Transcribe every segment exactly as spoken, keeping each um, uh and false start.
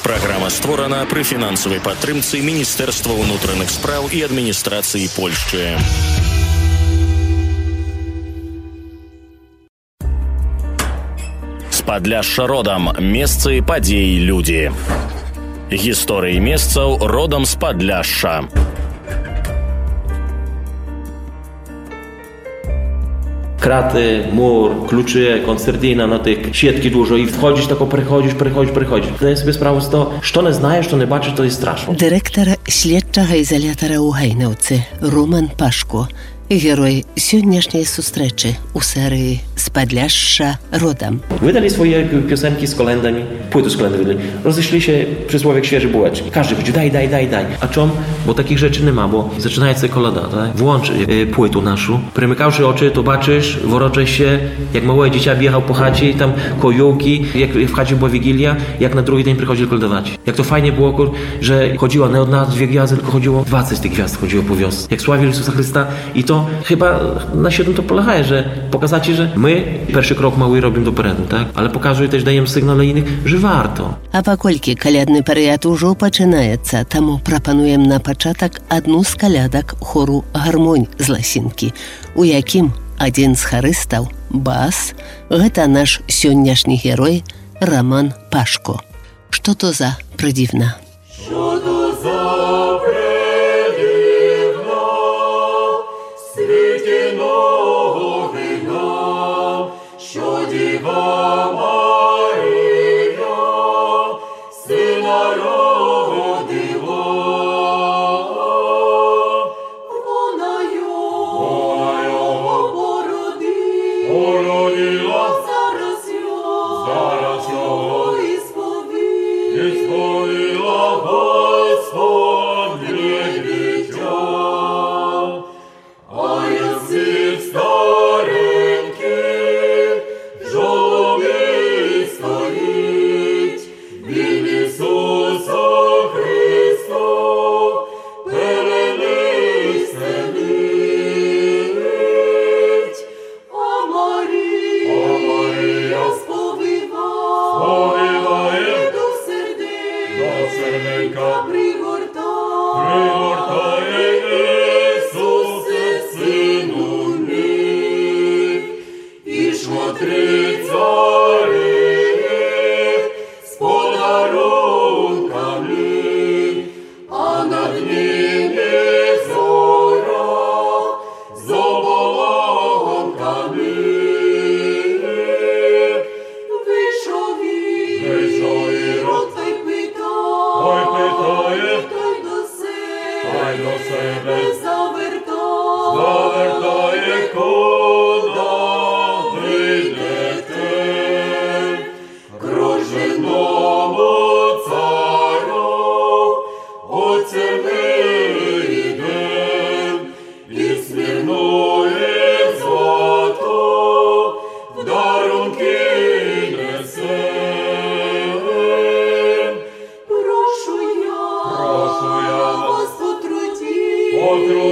Праграма створана пры фінансавай падтрымцы Міністэрства ўнутраных спраў і адміністрацыі Польшчы. З Падляшша родам. Месцы, падзеі, людзі. Гісторыі месцаў родам з Падляшша. Kraty, mur, klucze, koncertina, no tych siatki dużo i wchodzisz, tak приходиш, приходиш, приходиш. Zdaję sobie sprawę z tego, що не знаєш, що не бачиш, то і страшно. Директор слідчого ізолятора у Гайновці Роман Пашко, герой сьогоднішньої зустрічі у серії «З Падляшша rodem». Wydali swoje piosenki z kolendami, płyty z kolendami wydali. Rozeszli się przysłowiek świeże bułeczki. Każdy chodzi, daj, daj, daj, daj. A czemu? Bo takich rzeczy nie ma, bo zaczynaje się kolada, tak? Włącz y, płytę naszą, przymykawszy oczy, to baczysz, woroczesz się, jak małe dziecię biegał po chacie, tam kojołki, jak w chacie była Wigilia, jak na drugi dzień przychodzili kolędować. Jak to fajnie było, kur, że chodziło nie od nas dwie gwiazdy, tylko chodziło dwadzieścia tych gwiazd chodziło po wiosce. Jak sławili Jezusa Chrysta i to chyba na siedem to polega, że pokazać, że my pierwszy krok mały robimy do perenu, tak? Ale pokażę i też dajemy sygnał dla innych, że warto. А паколькі калядны перыяд ужо пачынаецца, таму прапануем на пачатак адну з калядак хору «Гармонь» з Ласінкі, у якім адзін з харыстаў, бас, гэта наш сённяшні герой Роман Пашко. Што то за прыдзіўна? Що то за придивна, світі новина, що Діва Марія сина родила. Вона його породила, зараз його, зараз його і сповіла Господнє дитя. А язик старенький в жолобі стоїть, він Ісуса Христа перелистить. А Марія, а Марія сповиває до серденька, пригортає Ісусе, Сину мій. І шмотри царі з подарунками, а над ними зора з оболонками. Вийшов він, вийшов Ірод, та й питає, ой, питає, та й до себе, та й до себе завертає, завертає, куди ви йдете? Круженому царю оце ми йдем, і смірнує злато в дарунки несем. Прошу я, прошу я вас потрудіть, потрудіть.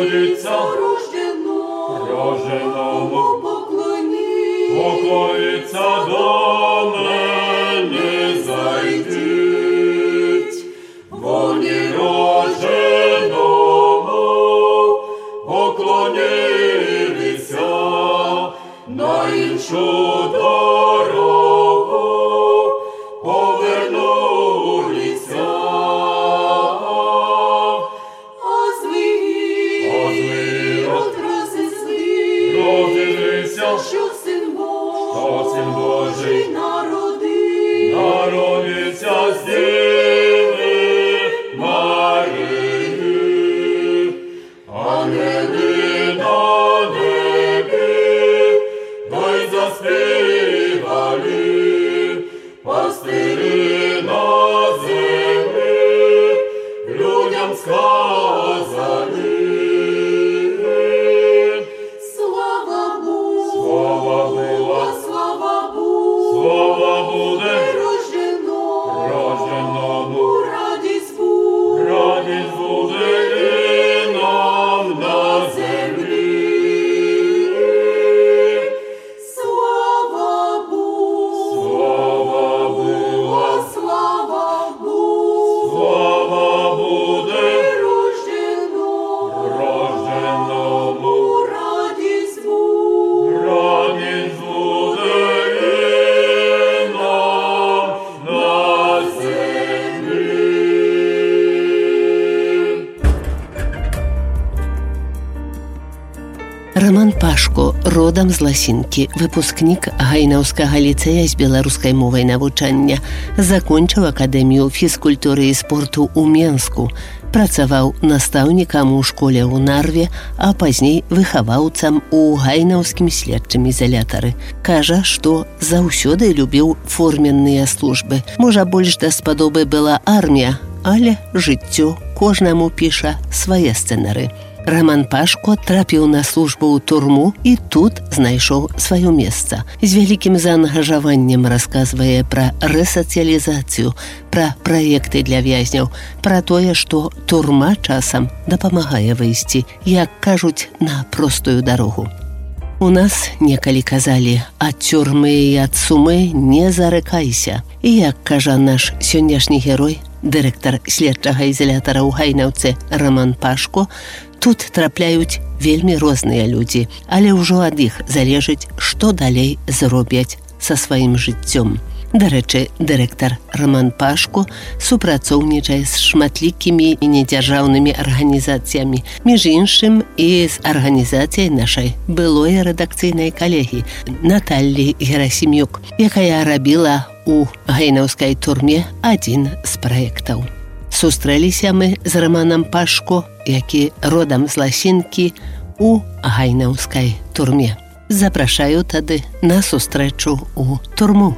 родам з Ласінкі, выпускнік Гайнаўскага ліцэя з беларускай мовай навучання, закончыў акадэмію фізкультуры і спорту ў Менску, працаваў настаўнікам у школе ў Нарве, а пазней выхаваўцам у гайнаўскім следчым ізалятары. Кажа, што заўсёды любіў форменныя службы. Можа, больш даспадобы была армія, але жыццё кожнаму піша свае сцэнары. Роман Пашко трапіў на службу ў турму і тут знайшоў сваё месца. З вялікім заангажаваннем расказвае пра рэсацыялізацыю, пра праекты для вязняў, пра тое, што турма часам дапамагае выйсці, як кажуць, на простую дарогу. У нас некалі казалі: ад цюрмы і ад сумы не зарыкайся. І як кажа наш сённяшні герой, дырэктар следчага ізалятара ў Гайнаўцы Роман Пашко, тут трапляюць вельмі розныя людзі, але ўжо ад іх залежыць, што далей зробяць са сваім жыццём. Дарэчы, дырэктар Роман Пашко супрацоўнічае з шматлікімі і недзяржаўнымі арганізацыямі, між іншым і з арганізацыяй нашай былой рэдакцыйнай калегі Наталлі Герасімюк, якая рабіла у гайнаўскай турме адзін з праектаў. Сустрэліся мы з Романам Пашко, які родам з Ласінкі, у гайнаўскай турме. Запрашаю тады на сустрэчу у турму.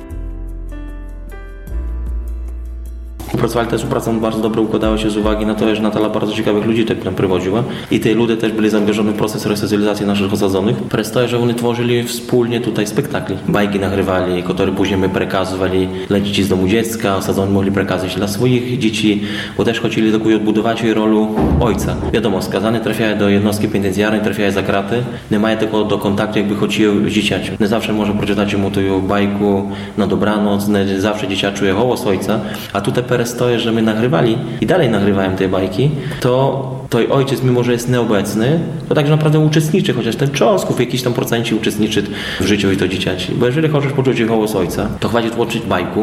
Pracowali też współpracą bardzo dobrze, układało się z uwagi na to, że Natala bardzo ciekawych ludzi tak nam prowadziła i te ludzie też byli zaangażowani w proces resocjalizacji naszych osadzonych. Przez to, że oni tworzyli wspólnie tutaj spektakli. Bajki nagrywali, które później my przekazywali dla dzieci z domu dziecka, osadzoni mogli przekazać dla swoich dzieci, bo też chcieli taką odbudować rolę ojca. Wiadomo, skazany trafiają do jednostki penitencjarnej, trafiają za kraty, nie mają tylko do kontaktu, jakby chcieli z dzieciakiem. Nie zawsze może przeczytać mu tę bajku na dobranoc, nie zawsze dzieciak czuje głos ojca, a tutaj przez to, że my nagrywali i dalej nagrywałem te bajki, to to ojciec, mimo że jest nieobecny, to także naprawdę uczestniczy, chociaż ten cząstków w jakiś tam procencie uczestniczy w życiu i to dzieciaci. Bo jeżeli chcesz poczuć głos ojca, to chwalić włączyć bajku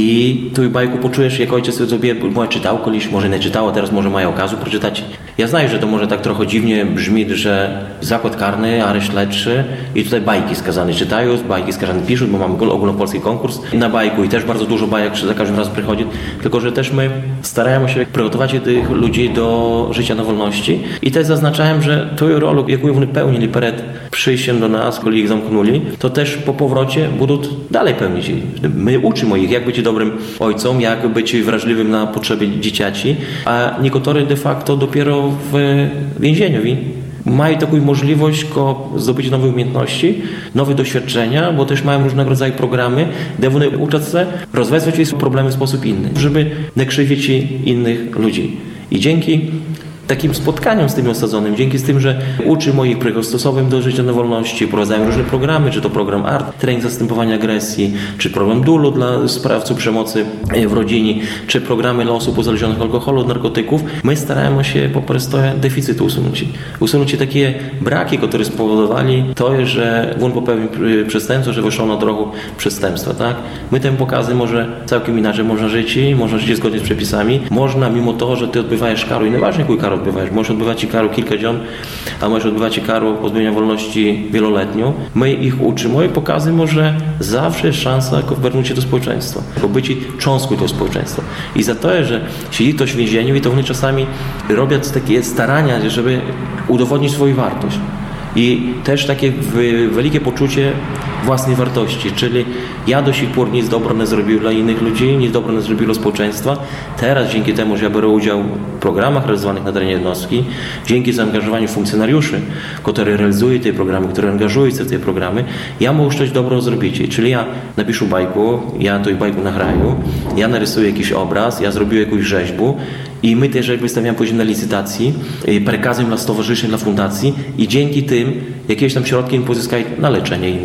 i tu bajku poczujesz, jak ojciec sobie może czytał kiedyś, może nie czytał, a teraz może mają okazję przeczytać. Ja znam, że to może tak trochę dziwnie brzmi, że zakład karny, areszt śledczy i tutaj bajki skazane czytają, bajki skazane piszą, bo mamy ogólnopolski konkurs na bajku i też bardzo dużo bajek za każdym razem przychodzi, tylko że też my staramy się przygotować tych ludzi do życia na wolności i też zaznaczałem, że tę rolę, jaką oni pełnili przed przyjściem do nas, kiedy ich zamknęli, to też po powrocie będą dalej pełnić. My uczymy ich, jak być dobrym ojcom, jak być wrażliwym na potrzeby dzieciaci, a niektórzy de facto dopiero w więzieniu mają taką możliwość zdobyć nowe umiejętności, nowe doświadczenia, bo też mają różnego rodzaju programy, gdzie one uczą się rozwiązywać swoje problemy w sposób inny, żeby nie krzywdzić innych ludzi. I dzięki takim spotkaniom z tymi osadzonymi, dzięki z tym, że uczy moich stosowym do życia na wolności, prowadzają różne programy, czy to program A R T, trening zastępowania agresji, czy program D U L U dla sprawców przemocy w rodzinie, czy programy dla osób uzależnionych od alkoholu, od narkotyków, my staramy się po prostu deficytu usunąć. Usunąć takie braki, które spowodowali to, że on popełnił przestępstwo, że wyszło na drogę przestępstwa. Tak? My temu pokazy może całkiem inaczej można żyć, można żyć zgodnie z przepisami, można mimo to, że ty odbywajesz karę i nieważne jaką karę odbywać. Możesz odbywać karę kilka dni, a możesz odbywać karę pozbawienia wolności wieloletnią. My ich uczymy i pokazujemy, że zawsze jest szansa wgarnąć się do społeczeństwa, bo być cząstką tego społeczeństwa. I za to, że siedzi ktoś w więzieniu i to oni czasami robią takie starania, żeby udowodnić swoją wartość. I też takie wielkie poczucie własnej wartości, czyli ja do sich pór nic dobro nie zrobił dla innych ludzi, nic dobro nie zrobił dla społeczeństwa. Teraz dzięki temu, że ja biorę udział w programach realizowanych na terenie jednostki, dzięki zaangażowaniu funkcjonariuszy, którzy realizują te programy, które angażują się w te programy, ja mogę coś dobro zrobić. Czyli ja napiszę bajku, ja tę bajku nagraję, ja narysuję jakiś obraz, ja zrobię jakąś rzeźbę i my te rzeźby stawiamy później na licytacji, przekazujemy dla stowarzyszeń, dla fundacji i dzięki tym jakieś tam środki im pozyskają na leczenie innych dzieci. Tak?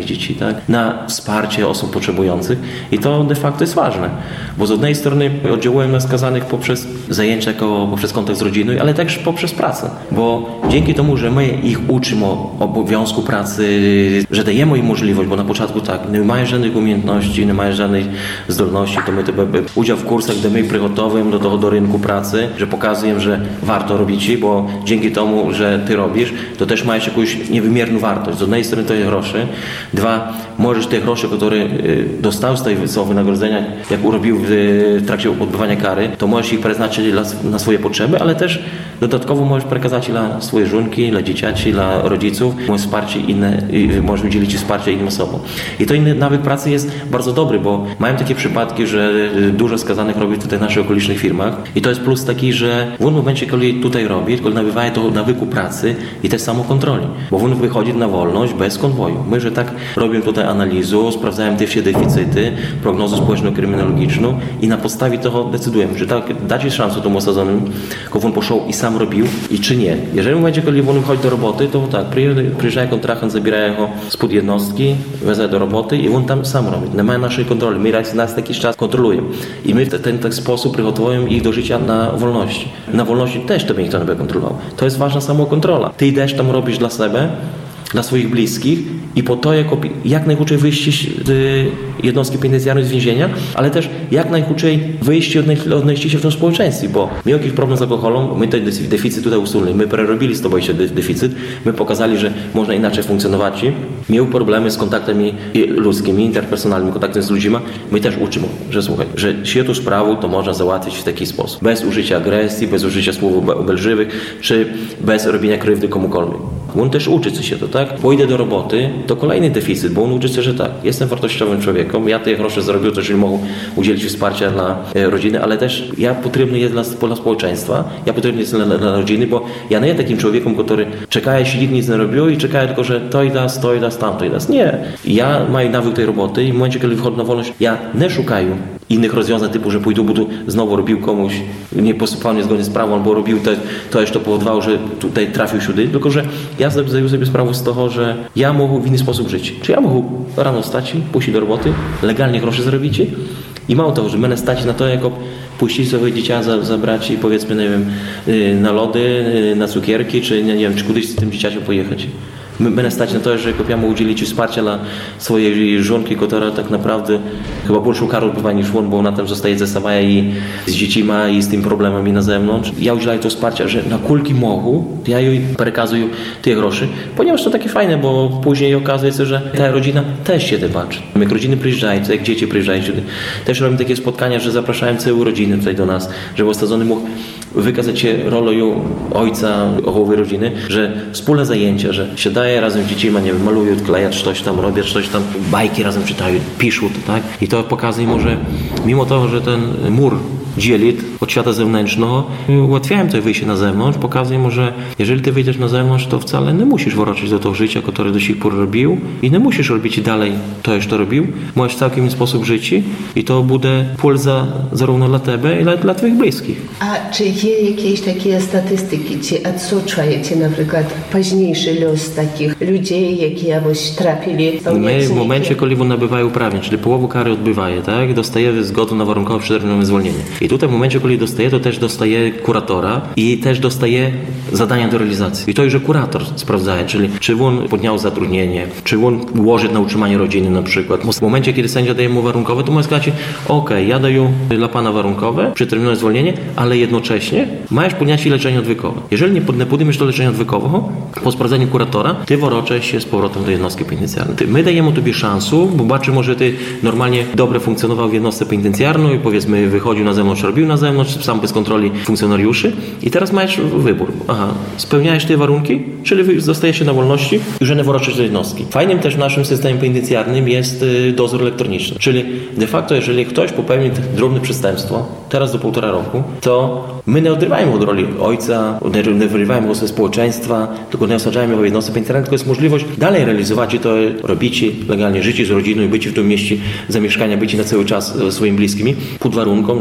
tak? Na wsparcie osób potrzebujących i to de facto jest ważne, bo z jednej strony oddziałujemy na skazanych poprzez zajęcia, jako poprzez kontakt z rodziną, ale też poprzez pracę, bo dzięki temu, że my ich uczymy obowiązku pracy, że dajemy im możliwość, bo na początku tak, nie mają żadnych umiejętności, nie mają żadnej zdolności, to my to udział w kursach, gdzie my ich przygotowujemy do tego do rynku pracy, że pokazujemy, że warto robić, bo dzięki temu, że ty robisz, to też masz jakąś niewymierną wartość. Z jednej strony to jest grosze, dwa, możesz te grosze, które dostał z tej wynagrodzenia, jak urobił w trakcie odbywania kary, to możesz ich przeznaczyć na swoje potrzeby, ale też dodatkowo możesz przekazać dla swojej żonki, dla dzieciaci, dla rodziców, możesz wsparcie inne, możesz udzielić wsparcia innym osobom. I to inny nawyk pracy jest bardzo dobry, bo mają takie przypadki, że dużo skazanych robi tutaj w naszych okolicznych firmach i to jest plus taki, że w momencie, kiedy tutaj robi, kiedy nabywają to nawyku pracy i też samokontroli, bo on wychodzi na wolność bez konwoju. My, że tak robimy tutaj analizę, sprawdzają te wszystkie deficyty, prognozę społeczno-kryminologiczną i na podstawie tego decydujemy, że tak, dać szansę temu osadzonym, kiedy on poszedł i sam robił i czy nie. Jeżeli w momencie, kiedy on wychodzi do roboty, to tak, przyjeżdża kontrahent, zabiera go spod jednostki, wezmę do roboty i on tam sam robi. Nie ma naszej kontroli. My raz na jakiś czas kontrolujemy. I my w ten, ten sposób przygotowujemy ich do życia na wolności. Na wolności też to nikt nie będzie kontrolował. To jest ważna samokontrola. Ty też tam robisz dla siebie, dla swoich bliskich i po to jako, jak najkrócej wyjść z jednostki penitencjarnej z więzienia, ale też jak najkrócej wyjść i odnaleźć się w tym społeczeństwie, bo miał jakiś problem z alkoholem, my ten deficyt tutaj usunęli, my prerobili z tobą się deficyt, my pokazali, że można inaczej funkcjonować. Miał problemy z kontaktami ludzkimi, interpersonalnymi, kontaktem z ludźmi, my też uczymy, że słuchaj, że się tu sprawę to można załatwić w taki sposób, bez użycia agresji, bez użycia słów obelżywych, czy bez robienia krzywdy komukolwiek. On też uczy się to, tak? Pójdę do roboty, to kolejny deficyt, bo on uczy się, że tak, jestem wartościowym człowiekiem, ja te grosze zarobił, to czyli mogę udzielić wsparcia dla e, rodziny, ale też ja potrzebny jest dla, dla społeczeństwa, ja potrzebny jest dla, dla rodziny, bo ja nie jestem takim człowiekiem, który czeka, jeśli nikt nic nie robił i czeka tylko, że to i das, to i das, tamto i das. Nie. Ja mam nawyk tej roboty i w momencie, kiedy wychodzę na wolność, ja nie szukaję innych rozwiązań typu, że pójdę, budu znowu robił komuś nie postępował niezgodnie z prawem, albo robił to, to jeszcze powodowało, że tutaj trafił siudy, tylko że ja zdaję sobie sprawę z tego, że ja mogę w inny sposób żyć. Czy ja mogę rano wstać, pójść do roboty, legalnie grosze zarobić i mało tego, że będę stać na to, jako puścić sobie dzieciaka, za, zabrać i powiedzmy, nie wiem, na lody, na cukierki, czy nie, nie wiem, czy kiedyś z tym dzieciakiem pojechać. Będę stać na to, że ja mu udzielić wsparcia dla swojej żonki, która tak naprawdę chyba większą karę odbywa niż on, bo ona tam zostaje ze sama i z dziećmi i z tym problemami na zewnątrz. Ja udzielę to wsparcia, że na kulki mogę, ja jej przekazuję te groszy, ponieważ to takie fajne, bo później okazuje się, że ta rodzina też się tym patrzy. Jak rodziny przyjeżdżają, jak dzieci przyjeżdżają, też robimy takie spotkania, że zapraszają całe rodziny tutaj do nas, żeby osadzony mógł wykazać się rolą ojca, ochołowej rodziny, że wspólne zajęcia, że siadają razem z dziećmi, nie wiem, malują, odkleją coś tam, robią coś tam, bajki razem czytają, piszą to, tak? I to pokazuje mu, że mimo tego, że ten mur dzieli od świata zewnętrznego, ułatwiają to wyjście na zewnątrz, pokazuje mu, że jeżeli ty wyjdziesz na zewnątrz, to wcale nie musisz wrócić do tego życia, które do sich pор robił i nie musisz robić dalej to, już to robił. Możesz w całkiem inny sposób żyć i to będzie pольза zarówno dla ciebie, jak i dla twoich bliskich. A czy są jakieś takie statystyki, czy odsączajecie na przykład późniejszy los takich ludzi, jakie jakoś trafili? My w momencie, kiedy on nabywają uprawnień, czyli połowę kary odbywają, tak, dostaje zgodę na warunkowe przedterminowe zwolnienie. I tutaj w momencie, kiedy dostaje, to też dostaje kuratora i też dostaje zadania do realizacji. I to już kurator sprawdza, czyli czy on podjął zatrudnienie, czy on ułoży na utrzymanie rodziny na przykład. W momencie, kiedy sędzia daje mu warunkowe, to może сказать, ok, ja daję dla pana warunkowe, przedterminowe zwolnienie, ale jednocześnie masz podjąć leczenie odwykowe. Jeżeli nie podejmiesz to leczenie odwykowego, po sprawdzeniu kuratora, ty woroczesz się z powrotem do jednostki penitencjarnej. My dajemy tobie szansę, bo baczy, może ty normalnie dobrze funkcjonował w jednostce penitencjarnej i powiedzmy wychodził na zewnątrz, robił na zewnątrz, sam bez kontroli funkcjonariuszy i teraz masz wybór. Aha, spełniałeś te warunki, czyli zostajesz się na wolności i już nie woroczysz do jednostki. Fajnym też w naszym systemie penitencjarnym jest dozór elektroniczny, czyli de facto, jeżeli ktoś popełni drobne przestępstwo, teraz do półtora roku, to my nie odrywajmy od roli ojca, nie wyrywajmy go ze społeczeństwa, tylko nie osadzajmy go w jednostce penitencjarnej, tylko jest możliwość dalej realizować i to robić legalnie, życie z rodziną i być w tym mieście zamieszkania, być na cały czas swoimi bliskimi, pod warunkiem, że tak,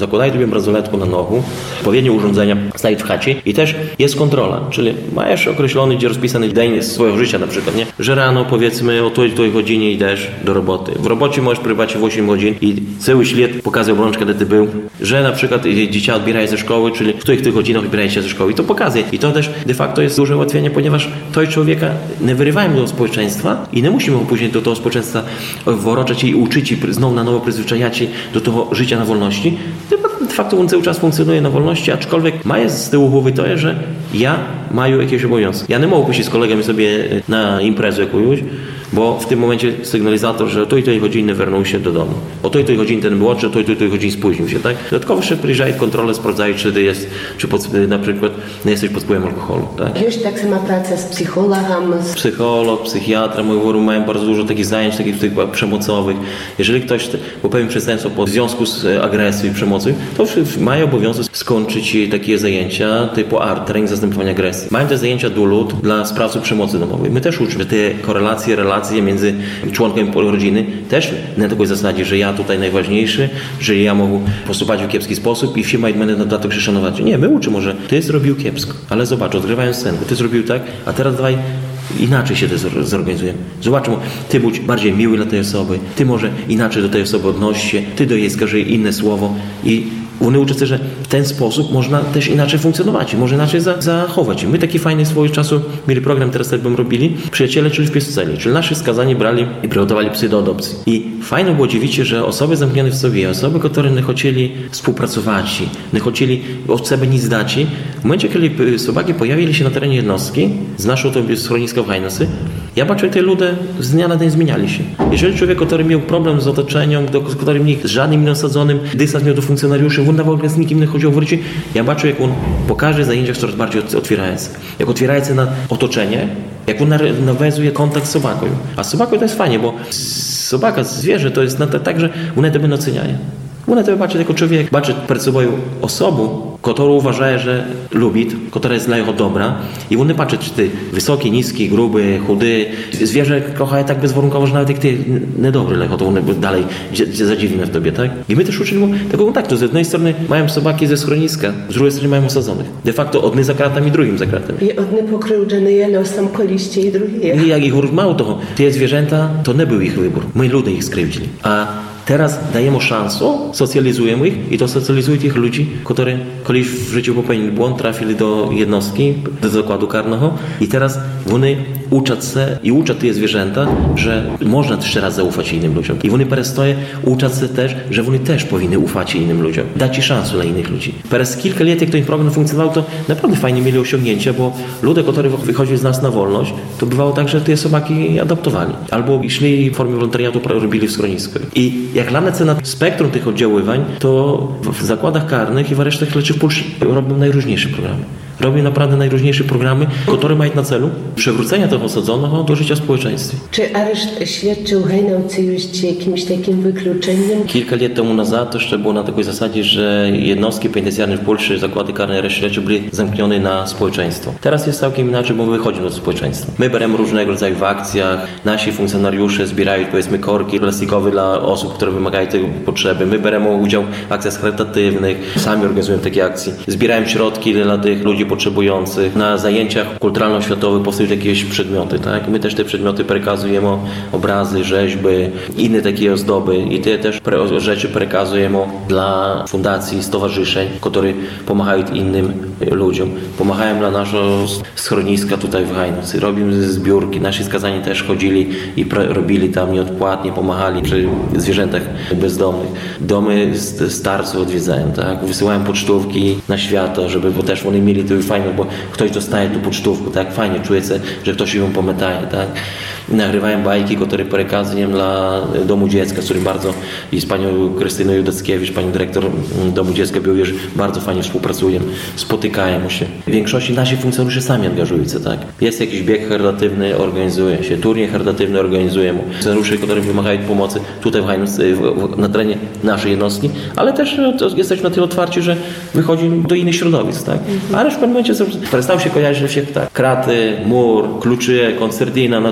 zakładają sobie bransoletkę na nogu, odpowiednie urządzenia stają w chacie i też jest kontrola, czyli masz określony, gdzie rozpisany dzień swojego życia na przykład, nie? Że rano powiedzmy o tej, tej godzinie idziesz do roboty. W robocie możesz prywać w osiem godzin i cały ślad pokazuje obrączkę, gdzie ty był, że na przykład dziecię odbierają ze szkoły, czyli w których tych godzinach odbierają się ze szkoły i to pokazuje. I to też de facto jest duże ułatwienie, ponieważ to człowieka nie wyrywają do społeczeństwa i nie musimy później do tego społeczeństwa woroczać i uczyć i znowu na nowo przyzwyczajać do tego życia na wolności. De facto on cały czas funkcjonuje na wolności, aczkolwiek ma z tyłu głowy to, że ja mają jakieś obowiązki. Ja nie mogę pójść z kolegami sobie na imprezę jakąś, bo w tym momencie sygnalizator, że o tej tej godziny wernął się do domu. O tej tej godziny ten młodszy, o tej tej, tej godziny spóźnił się, tak? Dodatkowo jeszcze przyjeżdżają kontrolę, sprawdzają, czy ty jest, czy pod, na przykład nie jesteś pod wpływem alkoholu, tak? Już tak sama praca z psychologiem. Z... Psycholog, psychiatra, moi głowy mają bardzo dużo takich zajęć, takich, takich przemocowych. Jeżeli ktoś popełnił przestępstwo po związku z agresją i przemocą, to mają obowiązek skończyć takie zajęcia typu A R, trening zastępowania agresji. Mają te zajęcia D U L U T dla sprawców przemocy domowej. My też uczymy te korelacje, relacje między członkami rodziny też na takiej zasadzie, że ja tutaj najważniejszy, że ja mogę postępować w kiepski sposób i wszyscy mają mnie na dodatek się szanować. Nie, my uczymy, że ty zrobił kiepsko, ale zobacz, odgrywają scenę, ty zrobił tak, a teraz dawaj inaczej się to zorganizujemy. Zobaczmy, ty bądź bardziej miły dla tej osoby, ty może inaczej do tej osoby odnosisz się, ty do jej skaże inne słowo i oni uczą się, że w ten sposób można też inaczej funkcjonować, może inaczej za, zachować. My taki fajny swojego czasu mieli program, teraz tak bym robili, przyjaciele, czyli w piesceli, czyli nasi skazani brali i przygotowali psy do adopcji. I fajno było dziwić, że osoby zamknięte w sobie, osoby, które nie chcieli współpracować, nie chcieli od siebie nic dać, w momencie, kiedy sobaki pojawili się na terenie jednostki, z naszą to schroniska w Hajnosy, ja baczę, że te ludzie z dnia na dzień zmieniali się. Jeżeli człowiek, który miał problem z otoczeniem, z którym nikt, z żadnym innym osadzonym, dystans miał do funkcjonariuszy, on w ogóle z nikim nie chodził w życiu, ja baczę, jak on po każdych zajęciach coraz bardziej otwiera się. Jak otwiera się na otoczenie, jak on nawiązuje kontakt z sobaką. A z sobaką to jest fajnie, bo sobaka, zwierzę, to jest tak, że one to będą oceniają. One to baczy jako człowiek, baczy przed sobą osobę, którą uważa, że lubi, która jest dla jego dobra i one patrzą, czy ty wysoki, niski, gruby, chudy. Zwierzę kocha tak bezwarunkowo, że nawet jak ty niedobry lecho, to one dalej zadziwne w tobie, tak? I my też uczymy tego kontaktu. Z jednej strony mają sobaki ze schroniska, z drugiej strony mają osadzonych. De facto odny za kratami, drugim za kratami. I odny pokrzywdzony losem koliście i drugie. I jak ich mało toho, te zwierzęta, to nie był ich wybór. My ludzie ich skrzywdzili. A teraz dajemy szansę, socjalizujemy ich i to socjalizuje tych ludzi, którzy kiedyś w życiu popełnili błąd, trafili do jednostki, do zakładu karnego i teraz oni uczą się i uczą te zwierzęta, że można jeszcze raz zaufać innym ludziom. I oni przestają uczą się też, że oni też powinny ufać innym ludziom. Dać szansę dla innych ludzi. Przez kilka lat, jak ten program funkcjonował, to naprawdę fajnie mieli osiągnięcia, bo ludzie, którzy wychodzili z nas na wolność, to bywało tak, że te sobaki adoptowali. Albo szli w formie wolontariatu, robili w schronisku. I jak dla nas na spektrum tych oddziaływań, to w zakładach karnych i w aresztach leczy w Polsce robią najróżniejsze programy. Robią naprawdę najróżniejsze programy, które mają na celu przywrócenie tego osadzonego do życia w społeczeństwie. Czy areszt śledczy w Hajnowcu jest jakimś takim wykluczeniem? Kilka lat temu nazad to jeszcze było na takiej zasadzie, że jednostki penitencjarne w Polsce, zakłady karne i areszty śledcze były zamknione na społeczeństwo. Teraz jest całkiem inaczej, bo my wychodzimy do społeczeństwa. My bierzemy różnego rodzaju w akcjach, nasi funkcjonariusze zbierają powiedzmy korki plastikowe dla osób, które wymagają tego potrzeby. My bierzemy udział w akcjach charytatywnych, sami organizujemy takie akcje. Zbieramy środki dla tych ludzi potrzebujących. Na zajęciach kulturalno-światowych powstają jakieś przedmioty, tak? My też te przedmioty przekazujemy, obrazy, rzeźby, inne takie ozdoby i te też pre- rzeczy przekazujemy dla fundacji, stowarzyszeń, które pomagają innym ludziom. Pomagają dla naszego schroniska tutaj w Hajnowcu. Robimy zbiórki. Nasi skazani też chodzili i pre- robili tam nieodpłatnie, pomagali przy zwierzętach bezdomnych. Domy starców odwiedzają, tak? Wysyłają pocztówki na światło, żeby, bo też oni mieli to fajnie, bo ktoś dostaje tu pocztówkę, tak? Fajnie czuje się, że ktoś ją pamiętaje, tak? Nagrywają bajki, które przekazują dla Domu Dziecka, z którym bardzo i z panią Krystyną Judackiewicz, panią dyrektor Domu Dziecka Białowieży, bardzo fajnie współpracują, spotykają się. W większości nasi funkcjonariusze sami angażują się, tak? Jest jakiś bieg charytatywny, organizuje się, turniej charytatywny organizujemy. Funkcjonariusze, które wymagają pomocy tutaj w Hajnowcu, na terenie naszej jednostki, ale też jesteśmy na tyle otwarci, że wychodzi do innych środowisk, tak? Ale w pewnym momencie przestał się kojarzyć, że się tak, kraty, mur, klucze, koncertina, no, co nie zna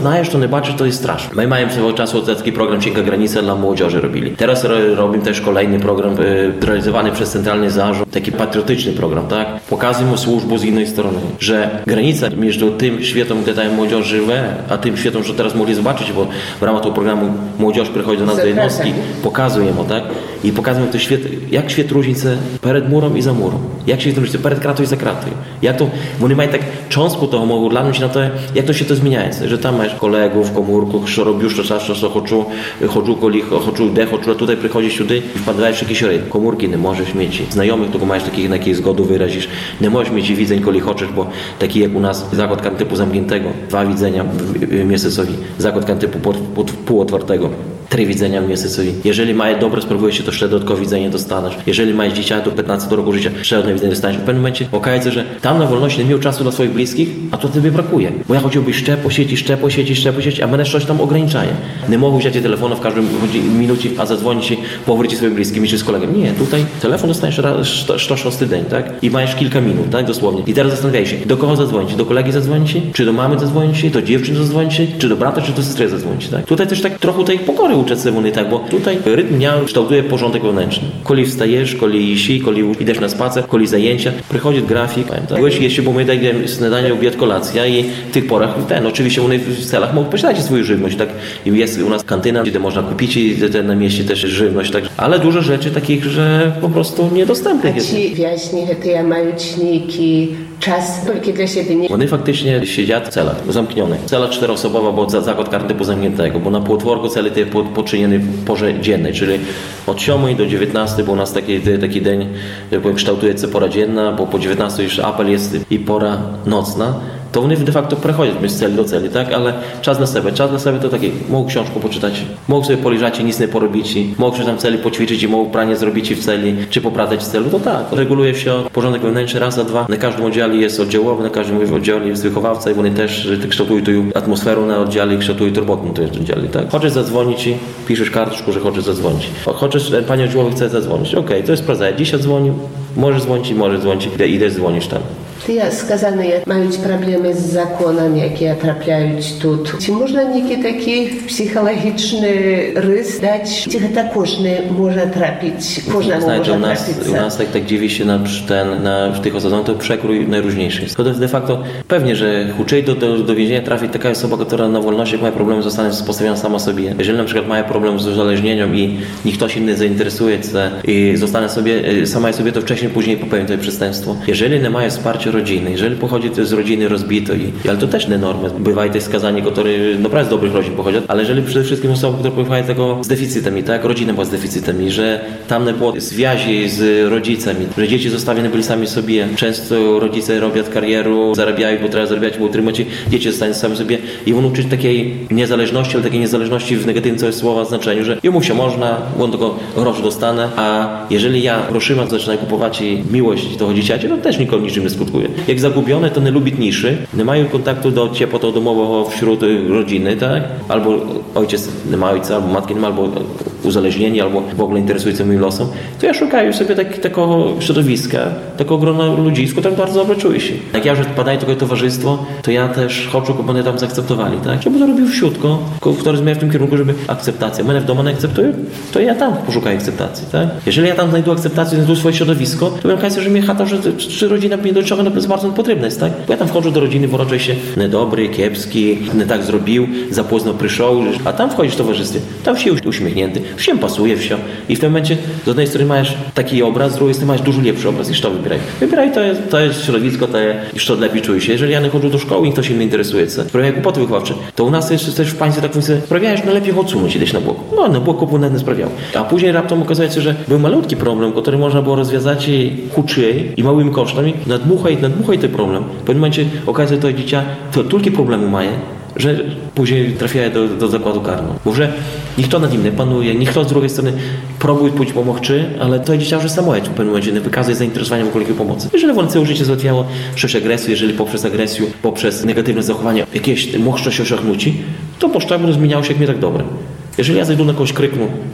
знаєш, то не бачиш, то і страшно. Ми маємо свого часу такий program Cienka Granica dla młodzieży robili. Teraz robimy też kolejny program e, realizowany przez Centralny Zarząd, taki patriotyczny program, tak? Pokazujemy służbę z innej strony, że granica między tym światem, gdzie ta młodzież żyje, a tym światem, że teraz mogli zobaczyć, bo w ramach tego programu młodzież przychodzi do nas do jednostki, pokazujemy, tak? I pokazujemy to świat, jak świat różnice przed murem i za murem. Jak się różnice przed kratą i za kratą. Jak to, bo nie mają tak cząstku того mogą глянуть na to, jak to się to zmienia, że tam masz kolegów, komórku, що robisz, що czas, що хочу, chodzу, koli, chodzу, де хочу, a tutaj przychodzisz сюди i wpadajesz w jakieś rejdy. Komórki nie możesz mieć, znajomych, tylko masz takich, na jakich zgodu wyrazisz. Nie możesz mieć widzeń, koli chcesz, bo taki jak u nas zakład kantypu zamkniętego, dwa widzenia miesięcowi, zakład kantypu pod, pod półotwartego. Trzy widzenia miesięcowi. Jeżeli masz dobre, spróbujesz się, to jeszcze dodatkowe widzenie dostaniesz. Jeżeli masz dziecię do piętnastego roku życia, jeszcze jedno widzenie dostaniesz. W pewnym momencie okaże się, że tam na wolności nie miał czasu dla swoich bliskich, a to tobie brakuje. Bo ja chodziłbyś jeszcze posieci, jeszcze posieci, jeszcze posieci, a mnie coś tam ograniczaje. Nie mogę wziąć telefonu w każdym minucie, a zadzwonić i powrócić swoim bliskim czy z kolegą. Nie, tutaj telefon dostaniesz raz, sto szósty dzień, tak? I masz kilka minut, tak? Dosłownie. I teraz zastanawiaj się, do kogo zadzwonić? Do kolegi zadzwonić? Czy do mamy zadzwonić? Do dziewczyn zadzwonić? Czy do brata, czy do siostry zadzwonić, tak? Tutaj też tak trochę tej pokory uczę sobie, tak? Bo tutaj rytm dnia kształtuje porządek wewnętrzny. Koli wstajesz, koli jeśli, koli idziesz na spacer, koli zajęcia, przychodzi grafik. Tak? Jeśli bo my dajemy śniadanie, obiad, kolacja i w tych porach ten, oczywiście one w celach mogą posiadać swoją żywność, tak? I jest u nas kantyna, gdzie można kupić i na mieście też żywność, tak? Ale dużo rzeczy takich, że po prostu niedostępnych jest. A ci więźni, te małyczniki, czas tylko dla siebie nie... One faktycznie siedzą w celach, zamknionych. Cela czteroosobowa, bo za zakład karny typu zamkniętego, bo na półotworku cele te poczynione w porze dziennej, czyli od siódmej do dziewiętnastej, bo u nas taki, taki dzień, jak powiem, kształtuje się pora dzienna, bo po dziewiętnastej już apel jest i pora nocna. To one de facto przechodzą z celi do celi, tak? Ale czas na sobie, czas na sobie to taki, mogą książkę poczytać, mogą sobie poliżać i nic nie porobić, mogą się tam w celi poćwiczyć i mogą pranie zrobić w celi, czy popratać w celu, to tak, reguluje się porządek wewnętrzny raz, a dwa. Na każdym oddziale jest oddziałowy, na każdym oddziale jest wychowawca i oni też kształtują tu atmosferę na oddziale i kształtują robotę to jest oddziale, tak? Chcesz zadzwonić i piszesz karteczku, że chcesz zadzwonić. Chcesz, panie oddziałowy chce zadzwonić, okej, okay, to jest proza, dzisiaj dzwonił, możesz dzwonić i możesz dzwonić, idę dzwonisz tam. Ty сказано, мають проблеми з законом, які трапляють тут. Чи можна який такий психологічний рис дати? Чи це кожен може трапити? Кожному може u nas, трапитися? u nas tak, tak dziwi się na, ten, na w tych osadzonych, to przekrój najróżniejszy jest. To de facto pewnie, że huczej do, do, do więzienia trafi taka osoba, która na wolności, jak ma problemy, zostanie postawiona sama sobie. Jeżeli na przykład ma problem z uzależnieniem i nikt ktoś inny zainteresuje się i zostanie sobie, sama sobie, to wcześniej, później popełni to przestępstwo. Jeżeli nie ma wsparcia rodziny, jeżeli pochodzi to z rodziny rozbitej, ale to też nie normy. Bywają te skazani, które naprawdę z dobrych rodzin pochodzą, ale jeżeli przede wszystkim osoby, które pochodzą tego z deficytami, tak, rodzina była z deficytami, że tam nie było związi z rodzicami, że dzieci zostawione byli sami sobie. Często rodzice robią karierę, zarabiają, bo trzeba zarabiać, bo utrzymać, dzieci zostają sami sobie i on uczyć takiej niezależności, ale takiej niezależności w negatywnym słowa znaczeniu, że jemu się można, on tylko grosz dostanę, a jeżeli ja groszyma zaczynam kupować i miłość tego dzieciacia, to też nikomu niczym nie skutkuje. Jak zagubione, to nie lubi niszy, nie mają kontaktu do ciepła domowego wśród rodziny, tak? Albo ojciec nie ma ojca, albo matki nie ma, albo uzależnieni, albo w ogóle interesują się moim losem, to ja szukają sobie tak, takiego środowiska, takiego grona ludzi, z którym bardzo dobrze czuję się. Jak ja już wpadaję takie towarzystwo, to ja też chcę, żeby one tam zaakceptowali, tak? Żeby to robił wsiutko, który zmienia w tym kierunku, żeby akceptacja. Mnie w domu nie akceptują, to ja tam poszukaję akceptacji, tak? Jeżeli ja tam znajdę akceptację, znajdę swoje środowisko, to wiem, że mnie chata, że czy rodzina mnie do czego jest bardzo potrzebna jest, tak? Bo ja tam wchodzę do rodziny, bo raczej się niedobry, kiepski, nie tak zrobił, za późno przyszedł, a tam wchodzisz w towarzystwie, tam się uśmiechnięty, всем pasuje wsio. I w tym momencie z jednej strony masz taki obraz, z drugiej strony masz dużo lepszy obraz. I co wybieraj? Wybieraj to jest, to jest środowisko, to jest, co lepiej czuje się. Jeżeli ja nie chodzę do szkoły i ktoś inny interesuje się, sprawiają kłopoty wychowawcze, to u nas jest też w państwie tak funkcjonuje, sprawiałeś, no lepiej odsunąć gdzieś na bok. No, na bok kłopotu nie sprawiał. A później raptem okazuje się, że był malutki problem, który można było rozwiązać krócej i małymi kosztami. Nadmuchaj, nadmuchaj ten problem. W pewnym momencie okazuje się, że to dziecię to tylko problemy mają, że później trafiają do, do zakładu karnego. Bo że nikt to nad nim nie panuje, nikt to z drugiej strony próbuje pójść pomogczy, ale to dziecię już samo w pewnym momencie nie wykazuje zainteresowania w ogóle pomocy. Jeżeli on całe życie załatwiało przez agresję, jeżeli poprzez agresję, poprzez negatywne zachowania jakieś mochcze się osiągnąć, to po szczególe zmieniało się jak nie tak dobre. Jeżeli ja zajdę na kogoś kryknu,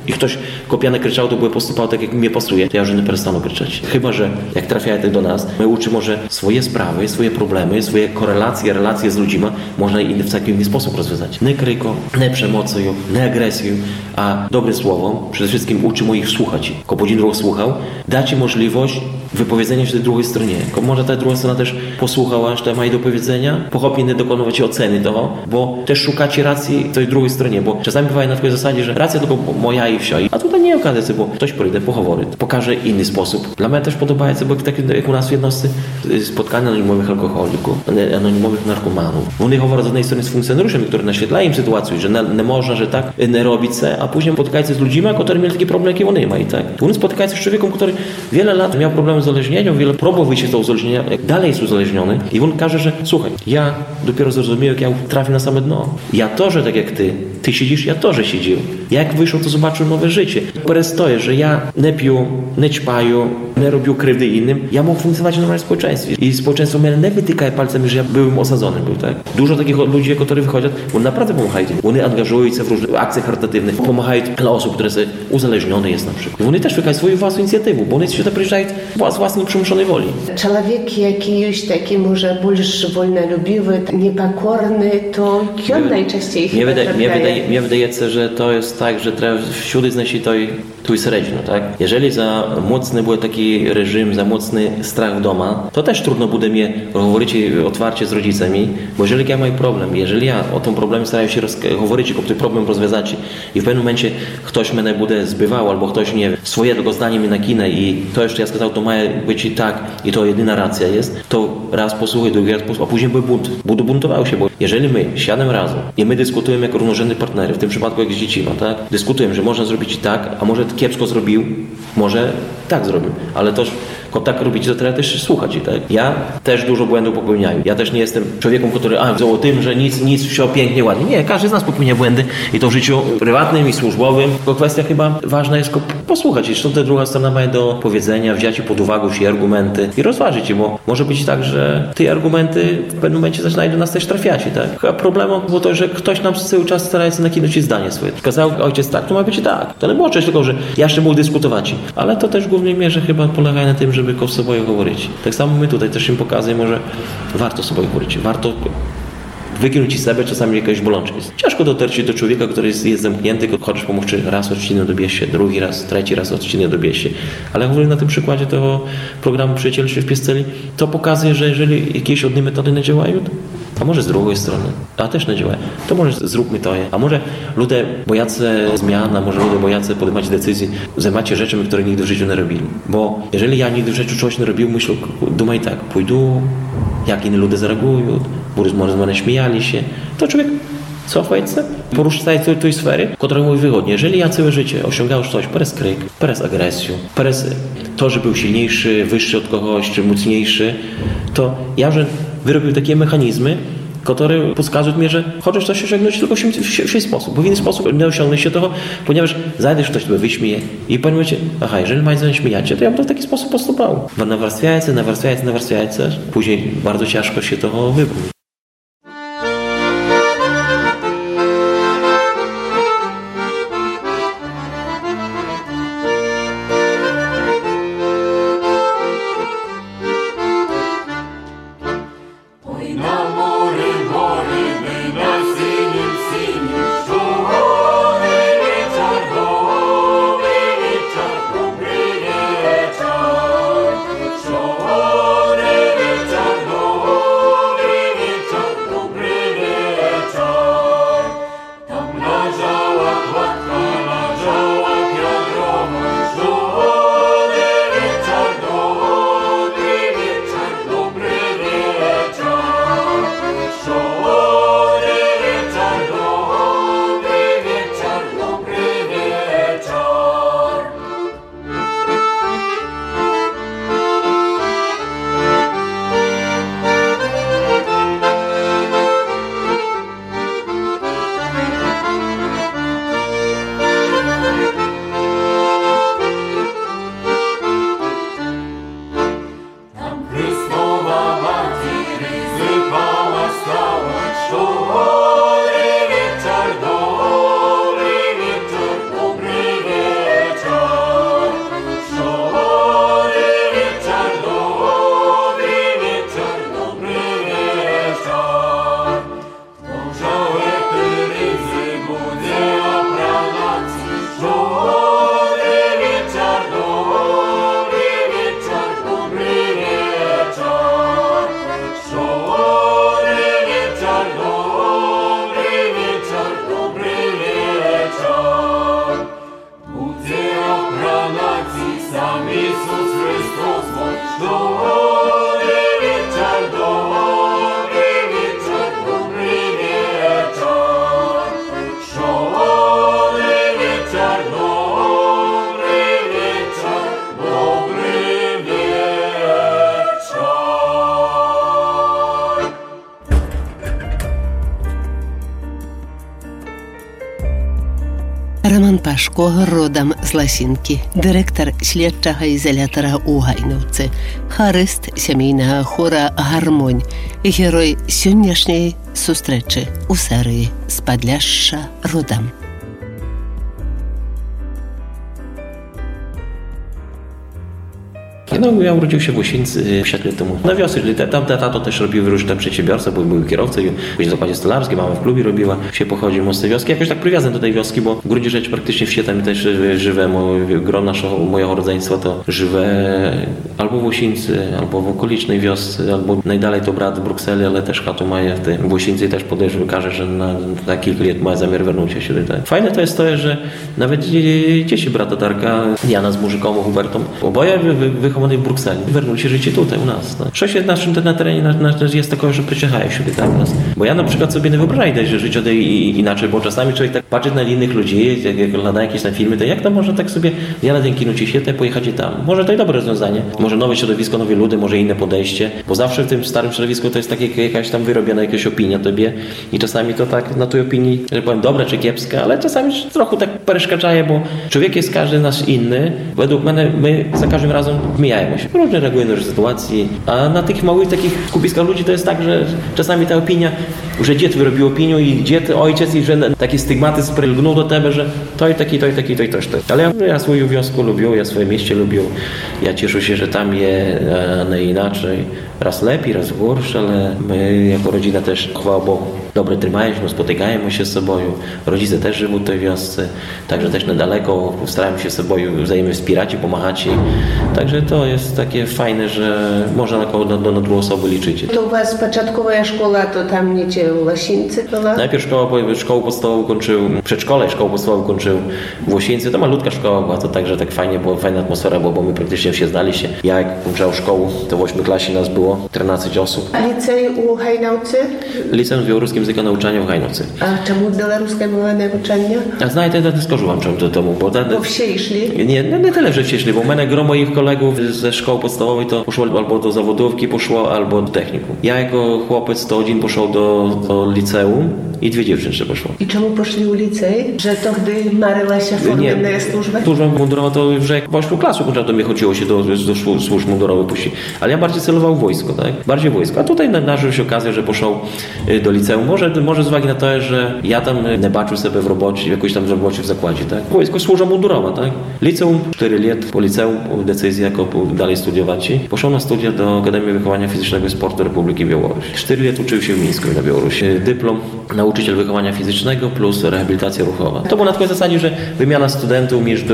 i ktoś kopiane kryczał, to by postępował tak, jak mi pasuje, to ja już nie przestanę krzyczeć. Chyba że jak trafiają tak do nas, my uczymy, że swoje sprawy, swoje problemy, swoje korelacje, relacje z ludźmi można i w taki inny sposób rozwiązać. Nie kryko, nie przemocą, nie agresją, a dobrym słowem. Przede wszystkim uczymy ich słuchać. Ko będzie drugi słuchał, dać im możliwość wypowiedzenia się tej drugiej stronie. Ko może ta druga strona też posłuchała, że ma jej do powiedzenia, pochopnie nie dokonywać oceny tego, bo też szukacie racji tej drugiej stronie, bo czasami bywa na takiej zasadzie, że racja tylko moja i wsio. A tutaj nie okazja się, bo ktoś przyjdzie, pochowory, pokaże inny sposób. Dla mnie też podoba się, bo tak jak u nas w jednostce spotkania anonimowych alkoholików, anonimowych narkomanów. Oni mówią z jednej strony z funkcjonariuszami, którzy naświetlają im sytuację, że nie, nie można, że tak nie robić se, a później spotykają się z ludźmi, którzy mieli takie problemy, jakie oni mają. Tak? Oni spotykają się z człowiekiem, który wiele lat miał problemy z uzależnieniem, wiele próbował wyjść z tego uzależnienia, jak dalej jest uzależniony i on każe, że słuchaj, ja dopiero zrozumiałem, jak ja trafię na same dno. Ja to, że tak jak ty, ty siedzisz, ja to, że siedział. Jak wyszło, to zobaczył nowe życie. Prestoję, że ja nie pił, nie ćpaju, nie robił krzywdy innym, ja mógł funkcjonować w normalnym społeczeństwie. I społeczeństwo mnie nie wytykaje palcami, że ja byłem osadzony. Był, tak? Dużo takich ludzi, którzy wychodzą, oni naprawdę pomagają. Oni angażują się w różne akcje charytatywne, pomagają dla osób, które są uzależnione jest na przykład. I oni też wykają swoją własną inicjatywę, bo oni się przyjeżdżają z własnej przymuszonej woli. Człowiek jakiś taki może больше wolnolюбивый, niepokorny, to on najczęściej mnie wydaje, mnie, wydaje, mnie wydaje się, że to jest tak, że trzeba wśród znaleźć to tu średnio, tak? Jeżeli za mocny był taki reżim, za mocny strach w doma, to też trudno będzie mnie mówić otwarcie z rodzicami, bo jeżeli ja mam problem, jeżeli ja o tym problemie staraję się mówić, o ten problem rozwiązać i w pewnym momencie ktoś mnie będzie zbywał, albo ktoś nie swoje tego zdanie mi nakinę i to jeszcze ja сказал, to ma być i tak i to jedyna racja jest, to raz posłuchaj, drugi raz posłuchaj, a później był bunt. Budu buntował się, bo jeżeli my siadamy razem i my dyskutujemy jako równorzędni partnerzy, w tym przypadku jak z dziećmi, tak? Dyskutujemy, że można zrobić i tak, a może kiepsko zrobił, może tak zrobił, ale też ko tak robić, to trzeba też słuchać, tak? Ja też dużo błędów popełniаю. Ja też nie jestem człowiekiem, który a, o tym, że nic, nic, wszystko pięknie, ładnie. Nie, każdy z nas popełnia błędy i to w życiu prywatnym i służbowym. Tylko kwestia chyba ważna jest posłuchać, jeśli ta druga strona ma do powiedzenia, wziąć pod uwagę się argumenty i rozważyć je, bo może być tak, że te argumenty w pewnym momencie zaczynają do nas też trafiać, tak? A problemem było to, że ktoś nam cały czas stara się nakinąć zdanie swoje. Kazał ojciec tak, to ma być i tak. To nie było coś tylko, że ja jeszcze mógł dyskutować. Ale to też w głównej mierze chyba polega na tym, żeby z sobą mówić. Tak samo my tutaj też im pokazujemy, że warto z sobą mówić. Warto wykинąć z siebie czasami jakieś bolączki. Ciężko dotrzeć do człowieka, który jest, jest zamknięty, chodzisz pomóc raz odcinek dobierz się, drugi raz, trzeci raz odcinek dobierz się. Ale jak mówię na tym przykładzie tego programu Przyjacielstwie w Piesceli, to pokazuje, że jeżeli jakieś od niej metody nie działają, a może z drugiej strony, a też nie działa, to może zróbmy to. A może ludzie boją się zmian, a może ludzie boją się podejmować decyzji, zajmacie rzeczy, które nigdy w życiu nie robili. Bo jeżeli ja nigdy w życiu czegoś nie robił, myślę, dumaj tak, pójdę, jak inni ludzie zareagują, może z mnie śmiali się, to człowiek cofaj się, porusza tej, tej sfery, która mówi wygodnie. Jeżeli ja całe życie osiągał coś przez kryk, przez agresję, przez to, że był silniejszy, wyższy od kogoś, czy mocniejszy, to ja że wyrobił takie mechanizmy, które podskazują mi, że chcesz coś osiągnąć tylko w ten sposób, bo w inny sposób nie osiągnę się tego, ponieważ zajdziesz, ktoś ciebie wyśmieje i pojmiecie, aha, jeżeli macie się śmiać, to ja bym to w taki sposób postępował. Nawarstwiacie, nawarstwiacie, nawarstwiacie, później bardzo ciężko się tego wybrać. Czarno Лашко родом з Ласінки, директор слідчого ізолятора у Гайновці, хорист сімейного хора «Гармонь», герой сьогоднішньої зустрічі у серії з Подляшша родом. No, ja urodził się w Łosińcy siedem lat temu. Na wiosnę, tam tato też robił różne przedsiębiorstwa, bo był kierowcą i później w zakładzie stolarskim, mama w klubie robiła, się pochodził z tej wioski. Jakoś tak przywiązany do tej wioski, bo w gruncie rzeczy praktycznie wsie tam też żywe, gro naszego, mojego rodzeństwa to żywe albo w Łosińcy, albo w okolicznej wiosce, albo najdalej to brat w Brukseli, ale też chatu maje w tej w Łosińcy i też podejrzewam, każe, że na, na kilka lat ma zamiar wrócić się tutaj. Fajne to jest to, że nawet dzieci brata Darka, Jana z Murzyką, Hubertą, oboje wychowani w Brukseli. Wernuli się życie tutaj u nas. No. Coś jest naszym na terenie na, na, jest takiego, że przyciekają się tak u nas. Bo ja na przykład sobie nie wyobrażam, że życie tutaj inaczej, bo czasami człowiek tak patrzy na innych ludzi, jak, jak ogląda jakieś tam filmy, to jak to może tak sobie ja na ten kinu ci świetnie pojechać i tam. Może to i dobre rozwiązanie. Może nowe środowisko, nowe ludy, może inne podejście, bo zawsze w tym starym środowisku to jest takie jakaś tam wyrobiona jakaś opinia tobie i czasami to tak na tej opinii, że powiem dobra czy kiepska, ale czasami trochę tak przeszkadzaje, bo człowiek jest każdy nasz inny. Według mnie my za każdym razem mijajmy się. Różnie reagują na sytuacji, a na tych małych takich skupiskach ludzi to jest tak, że czasami ta opinia, że dziad wyrobił opinię i dziad, ojciec i że taki stygmatyzm prylgnął do tebe, że to i taki, to i taki, to i toż to. Ale ja, ja swoją wioskę lubię, ja swoje mieście lubię, ja cieszę się, że tam je nie inaczej. Raz lepiej, raz gorsze, ale my jako rodzina też, chwała Bogu, dobre trzymaliśmy, spotykajmy się z sobą. Rodzice też żyją w tej wiosce, także też niedaleko staramy się z sobą wzajemnie wspierać i pomagać. Także to jest takie fajne, że można na, na, na drugą osobę liczyć. To u was początkowa szkoła, to tam nie cię w Łasińcy była? Najpierw szkoła, szkołę podstawową kończył, przedszkole, szkołę podstawową kończył w Łosińcy. To malutka szkoła była, to także tak fajnie było, fajna atmosfera była, bo my praktycznie się znaliśmy. Ja jak kończył szkołę, to w ósmej klasie nas było trzynaście osób. A licej u Hajnowcy? Liceum z białoruskim języka nauczania w Hajnowcy. A czemu białoruskie były nauczania? A znajdę, to skorzywam czym do temu, bo... Bo wsie szli? Nie, nie, nie tyle, że wsie szli, bo u mnie gro moich kolegów ze szkoły podstawowej to poszło albo do zawodówki, poszło albo do technikum. Ja jako chłopiec to один poszedł do, do liceum i dwie dziewczyny poszło. I czemu poszli u licej? Że to gdy maryła się formę na służbę? Służba mundurowa to, że jak w ośmiu klasu to mnie chodziło się do, do służb mundurowych puści. Ale ja bardziej celował w wojsko, tak? Bardziej wojsko. A tutaj nadarzył się okazja, że poszedł do liceum. Może, może z uwagi na to, że ja tam nie baczył sobie w robocie, w jakoś tam robocie w zakładzie, tak? Wojsko, służba mundurowa, tak? Liceum, cztery lata po liceum, decyzja, jako dalej studiować. Poszedł na studia do Akademii Wychowania Fizycznego i Sportu Republiki Białorusi. cztery lata uczył się w Mińsku na Białorusi. Dyplom nauczyciel wychowania fizycznego plus rehabilitacja ruchowa. To było na takiej zasadzie, że wymiana studentów między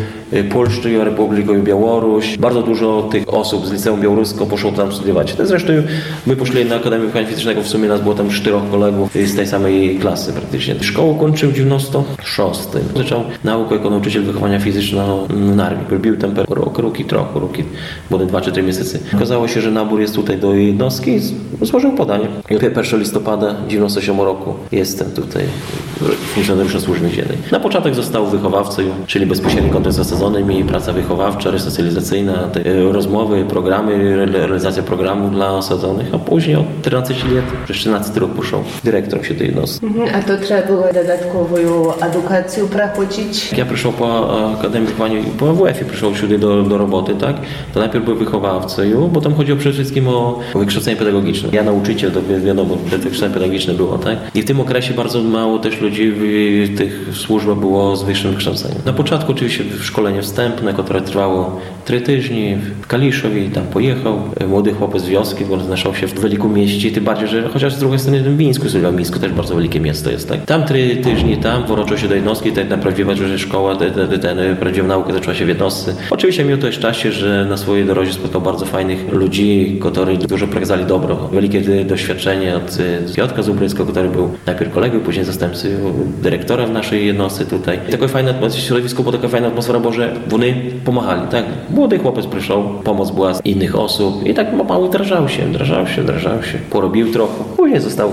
Polską i Republiką Białoruś. Bardzo dużo tych osób z liceum białoruskiego poszło tam studiować. Zresztą my poszli na Akademię Wychowania Fizycznego, w sumie nas było tam czterech kolegów z tej samej klasy praktycznie. Szkołę kończył w dziewięćdziesiątym szóstym. Zaczął naukę jako nauczyciel wychowania fizycznego na armii. Robił tam rok, ruki, trochę ruki, bo dwa czy trzy miesiące. Okazało się, że nabór jest tutaj do jednostki i złożył podanie. pierwszego listopada dziewięćdziesiątego ósmego roku jestem tutaj funkcjonariuszem służby dziennej. Na początek został wychowawcą, czyli bezpośredni kontakt z osadzonymi, praca wychowawcza, resocjalizacyjna, te rozmowy, programy, realizacja programów dla osadzonych, a później od czternastu lat, przez trzynaście rok poszedł dyrektorem się tej jednostki. A to trzeba było dodatkową edukację prowadzić? Ja przyszedł po Akademii Wychowania, po A W F-ie przyszedł siudy do, do roboty, tak? To najpierw był wychowawcą, bo tam chodziło przede wszystkim o, o wykształcenie pedagogiczne. Ja nauczyciel, to wiadomo, to wykształcenie pedagogiczne było, tak? I w tym okresie bardzo mało też ludzi w tych służbach było z wyższym wykształceniem. Na początku oczywiście szkolenie wstępne, które trwało trzy tygodnie w Kaliszowie, tam pojechał. Młody chłopiec z wioski, bo znaszał się w wielkim mieście, tym bardziej, że chociaż z drugiej strony w Mińsku, w Mińsku też bardzo wielkie miasto jest, tak? Tam trzy tygodnie tam, włączył się do jednostki, tak na prawdziwa, że szkoła, ten prawdziwa nauka zaczęła się w jednostce. Oczywiście miał to szczęście, że na swojej drodze spotkał bardzo fajnych ludzi, którzy dużo przekazali dobro. Wielkie doświadczenie od Piotra Zubryckiego, który był najpierw kolegą, później zastępcą dyrektora w naszej jednostce tutaj. I takie fajne środowisko, bo taka fajna atmosfera, bo że oni pomagali, tak? Młody chłopiec przyszedł, pomoc była z innych osób i tak mało wdrażał się, wdrażał się, wdrażał się, porobił trochę, później został zastępcą.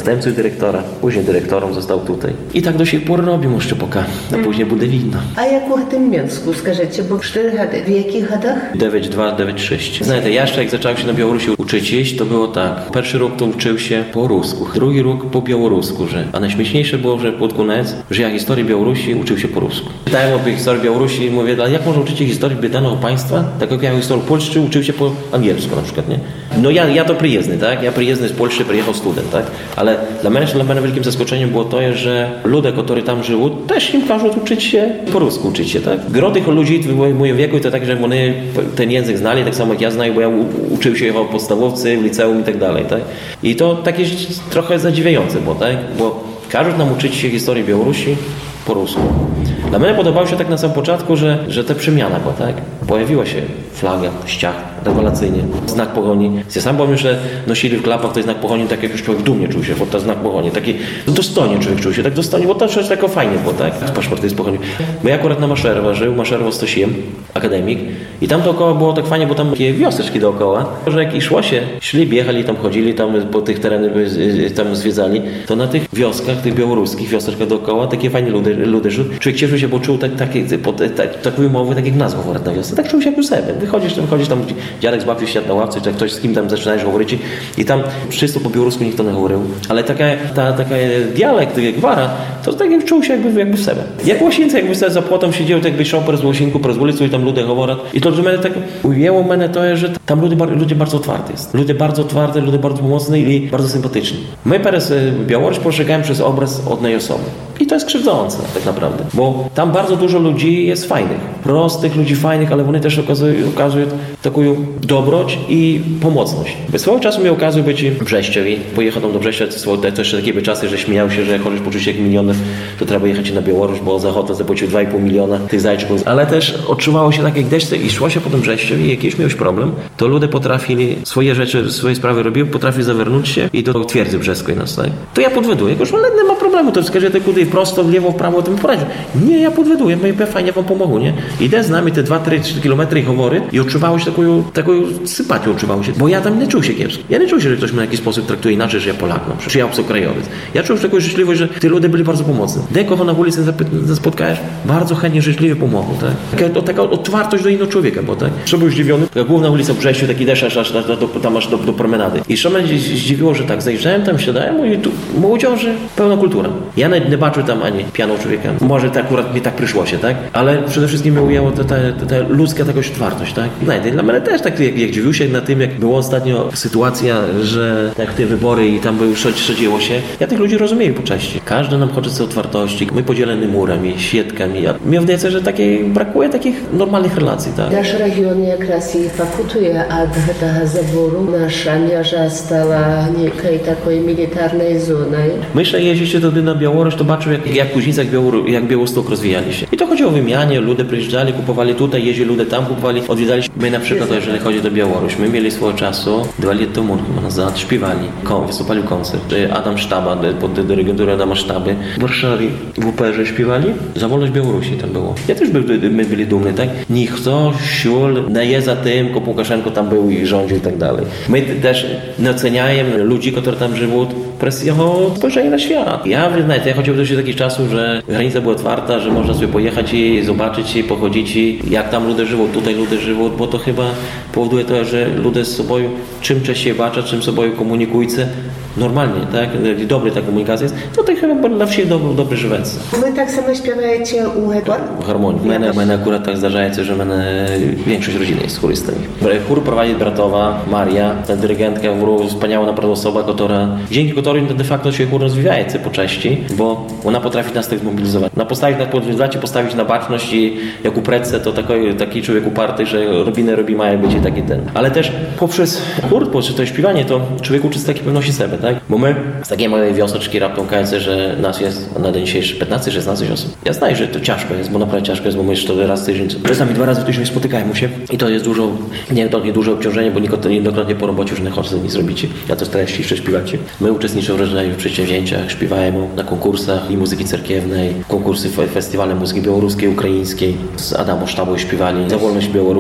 zastępcą dyrektora, później dyrektorem został tutaj. I tak do sих pор robimy Szczepoka, a później буде видно. А як у tym Mięsku, скажите, bo cztery lata, w jakich latach? dziewięć dwa, dziewięć sześć. Знаєте, я ще як zacząłem się na Białorusi uczyć jeść, to było tak. Pierwszy rok to uczył się po rusku, drugi rok po białorusku, że. A najśmieszniejsze było, że pod koniec, że ja historii Białorusi uczył się po rusku. Czytałem o historii Białorusi i mówię, ale jak można uczyć się historii danego państwa, tak jak ja historii Polski uczył się po angielsku na przykład, nie? No ja, ja to przyjezdny, tak? Ja przyjezdny z Polski, przyjechał student, tak? Ale dla mnie, dla mnie wielkim zaskoczeniem było to, że ludzie, którzy tam żyją, też im każą uczyć się po rusku uczyć się, tak? Gro tych ludzi w moim wieku to tak, że oni ten język znali, tak samo jak ja znаю, bo ja uczył się w podstawowcy, w liceum i tak dalej, tak? I to takie trochę zadziwiające było, tak? Bo każą nam uczyć się historii Białorusi po rusku. Dla mnie podobało się tak na samym początku, że, że ta przemiana była, tak? Pojawiła się flaga, ściach, rewelacyjnie, znak pogoni. Ja sam powiem, że nosili w klapach ten znak pogoni, tak jak już człowiek dumnie czuł się, bo to znak pogoni, taki dostojnie człowiek czuł się, tak dostojnie, bo to coś takiego fajnie było, tak? Paszport jest pogoni. My akurat na Maszerowa żył, Maszerowo sto siedem, akademik, i tam dookoła było tak fajnie, bo tam takie wioseczki dookoła, że jak szło się, szli, biegali, tam chodzili, tam po tych terenach tam zwiedzali, to na tych wioskach, tych białoruskich wioseczkach dookoła, takie fajne ludy, ludy żył. Człowiek cieszył się, bo czuł tak, takie, tak, taką umowę, tak jak nazwa akurat na wiosce. Tak czuł się jak u siebie. Wychodzisz, tam wychodzisz, tam dziadek z babcią siadł na ławce, czy ktoś z kim tam zaczynałeś mówić i tam wszystko po białorusku nikt to nie mówił. Ale taka, ta, taka dialekt, jak gwara, to tak jak czuł się jakby, jakby w sobie. Jak Łosińce, jakby sobie za płotą siedział, tak jakby szał przez Łosinku, przez ulicę i tam ludzie mówią. I to, że mnie tak ujęło mnie to, że tam ludzie, ludzie bardzo otwarty jest. Ludzie bardzo otwarty, ludzie bardzo mocni i bardzo sympatyczni. My teraz Białoruś postrzegałem przez obraz odnej osoby. I to jest krzywdzące tak naprawdę, bo tam bardzo dużo ludzi jest fajnych, prostych ludzi fajnych, ale oni też okazują, okazują taką dobroć i pomocność. Bez swojego czasu miał okazję być w Brześciowi, pojechał tam do Brześcia, to jeszcze takie były czasy, że śmiał się, że jak chodzisz poczuć się jak milioner, to trzeba jechać na Białoruś, bo za hotel zapłacił dwa i pół miliona tych zajczyków. Ale też odczuwało się tak jak gdzieś i szło się po tym Brześciowi i jakiś miałeś problem, to ludzie potrafili swoje rzeczy, swoje sprawy robiły, potrafili zawernąć się i do twierdzy brzeskiej nas, tak? To ja podweduję, jakoś ale nie ma problemu, to wskaże te kudy prosto, w lewo, w prawo, tym poradził. Nie, ja podweduję, ja fajnie wam pomogę, nie? Idę z nami te dwa trzy kilometry i chowory i odczuwało się taką, taką sympatią odczuwało się, bo ja tam nie czuł się kiepsko. Ja nie czuł się, że ktoś mnie w jakiś sposób traktuje inaczej, że ja Polak, no, czy ja obcokrajowiec. Ja czułem taką życzliwość, że te ludzie byli bardzo pomocni. Dekogo na ulicy spotkałeś, bardzo chętnie, życzliwie pomogą, tak? Taka, taka otwartość do innego człowieka, bo tak? Co był zdziwiony, jak główna ulica w Brześciu, taki deszcz aż, aż, aż do, tam aż do, do promenady. I co mnie zdziwiło, że tak, zajrzałem tam, siadałem i tu młodzieży, pełna kultura. Ja nie, nie baczył tam ani pianą człowieka. Może to akurat mi tak przyszło się, tak? Ale przede wszystkim mnie ujęło ta, ta, ta, ta ludzka takoś otwartość, tak? No, dla mnie też tak, jak, jak dziwił się na tym, jak była ostatnio sytuacja, że tak te wybory i tam było, co dzieło się, ja tych ludzi rozumiem po części. Każdy nam chodzi z otwartości, my podzieleni murami, świadkami. Ja, mnie wydaje się, że takiej, brakuje takich normalnych relacji, tak? Nasz region якраз i pakutuje od tego zaboru. Nasza miarza stała niekiej takiej militarnej zoną. Myślę, jeździcie wtedy na Białoruś, to baczył, jak, jak później jak, Białor- jak Białystok rozwijali się. I to chodziło o wymianie, ludzie przyjeżdżali, kupowali tutaj, jeździli ludzie tam, kupowali, odwiedzali. My na przykład, jeżeli chodzi do Białoruś, my mieli swojego czasu, dwa lata temu chyba nazad, śpiewali, kon, wystąpali koncert. Adam Sztaba, pod dyrygenturą Adama Sztaby, w Warszawie, w U P R śpiewali, za wolność Białorusi tam było. Ja też by, my byli dumni, tak? Niech to, siul, nie jest za tym, ko Łukaszenko tam był i rządził i tak dalej. My też doceniamy ludzi, którzy tam żyją, przez jego spojrzenie na świat. Ja, знаете, ja chodziłem do takich czasów, że granica była otwarta, że można sobie pojechać i zobaczyć i pochodzić i jak tam ludzie żyją, tutaj ludzie żyją, bo to chyba powoduje to, że ludzie z sobą czym częściej baczą, czym z sobą komunikujcie, normalnie, tak? Dobry ta komunikacja jest, to to chyba dla wsi dobry, dobry żywec. Wy tak samo śpiewacie u Hedward? W harmonii. Mnie, mnie akurat tak zdarza się, że mnie większość rodziny jest chórystami. Chór prowadzi bratowa Maria, ta dyrygentka, wspaniała naprawdę osoba, która, dzięki której de facto się chór rozwija się po części, bo ona potrafi nas tak zmobilizować. Na postawić na podwórzacie, postawić na baczność i jak upredce, to taki, taki człowiek uparty, że robiny robi mają być i taki ten. Ale też poprzez chór, poprzez to śpiewanie, to człowiek uczy z takiej pewności siebie, tak? Bo my z takiej małej wioseczki raptem każe, że nas jest na dzień dzisiejszy piętnaście szesnaście osób. Ja znaję, że to ciężko jest, bo naprawdę ciężko jest, bo my jeszcze raz w tydzień, czasami dwa razy w tydzień spotykają się i to jest dużo, nie, to nie duże obciążenie, bo niejednokrotnie po robocie już nie chodzi nic zrobić. Ja to teraz jeszcze śpiewacie. My uczestniczymy w różnych przedsięwzięciach, śpiewamy na konkursach i muzyki cerkiewnej, konkursy, festiwale muzyki białoruskiej, ukraińskiej. Z Adamą Sztabą śpiewali za wolność Białoruś.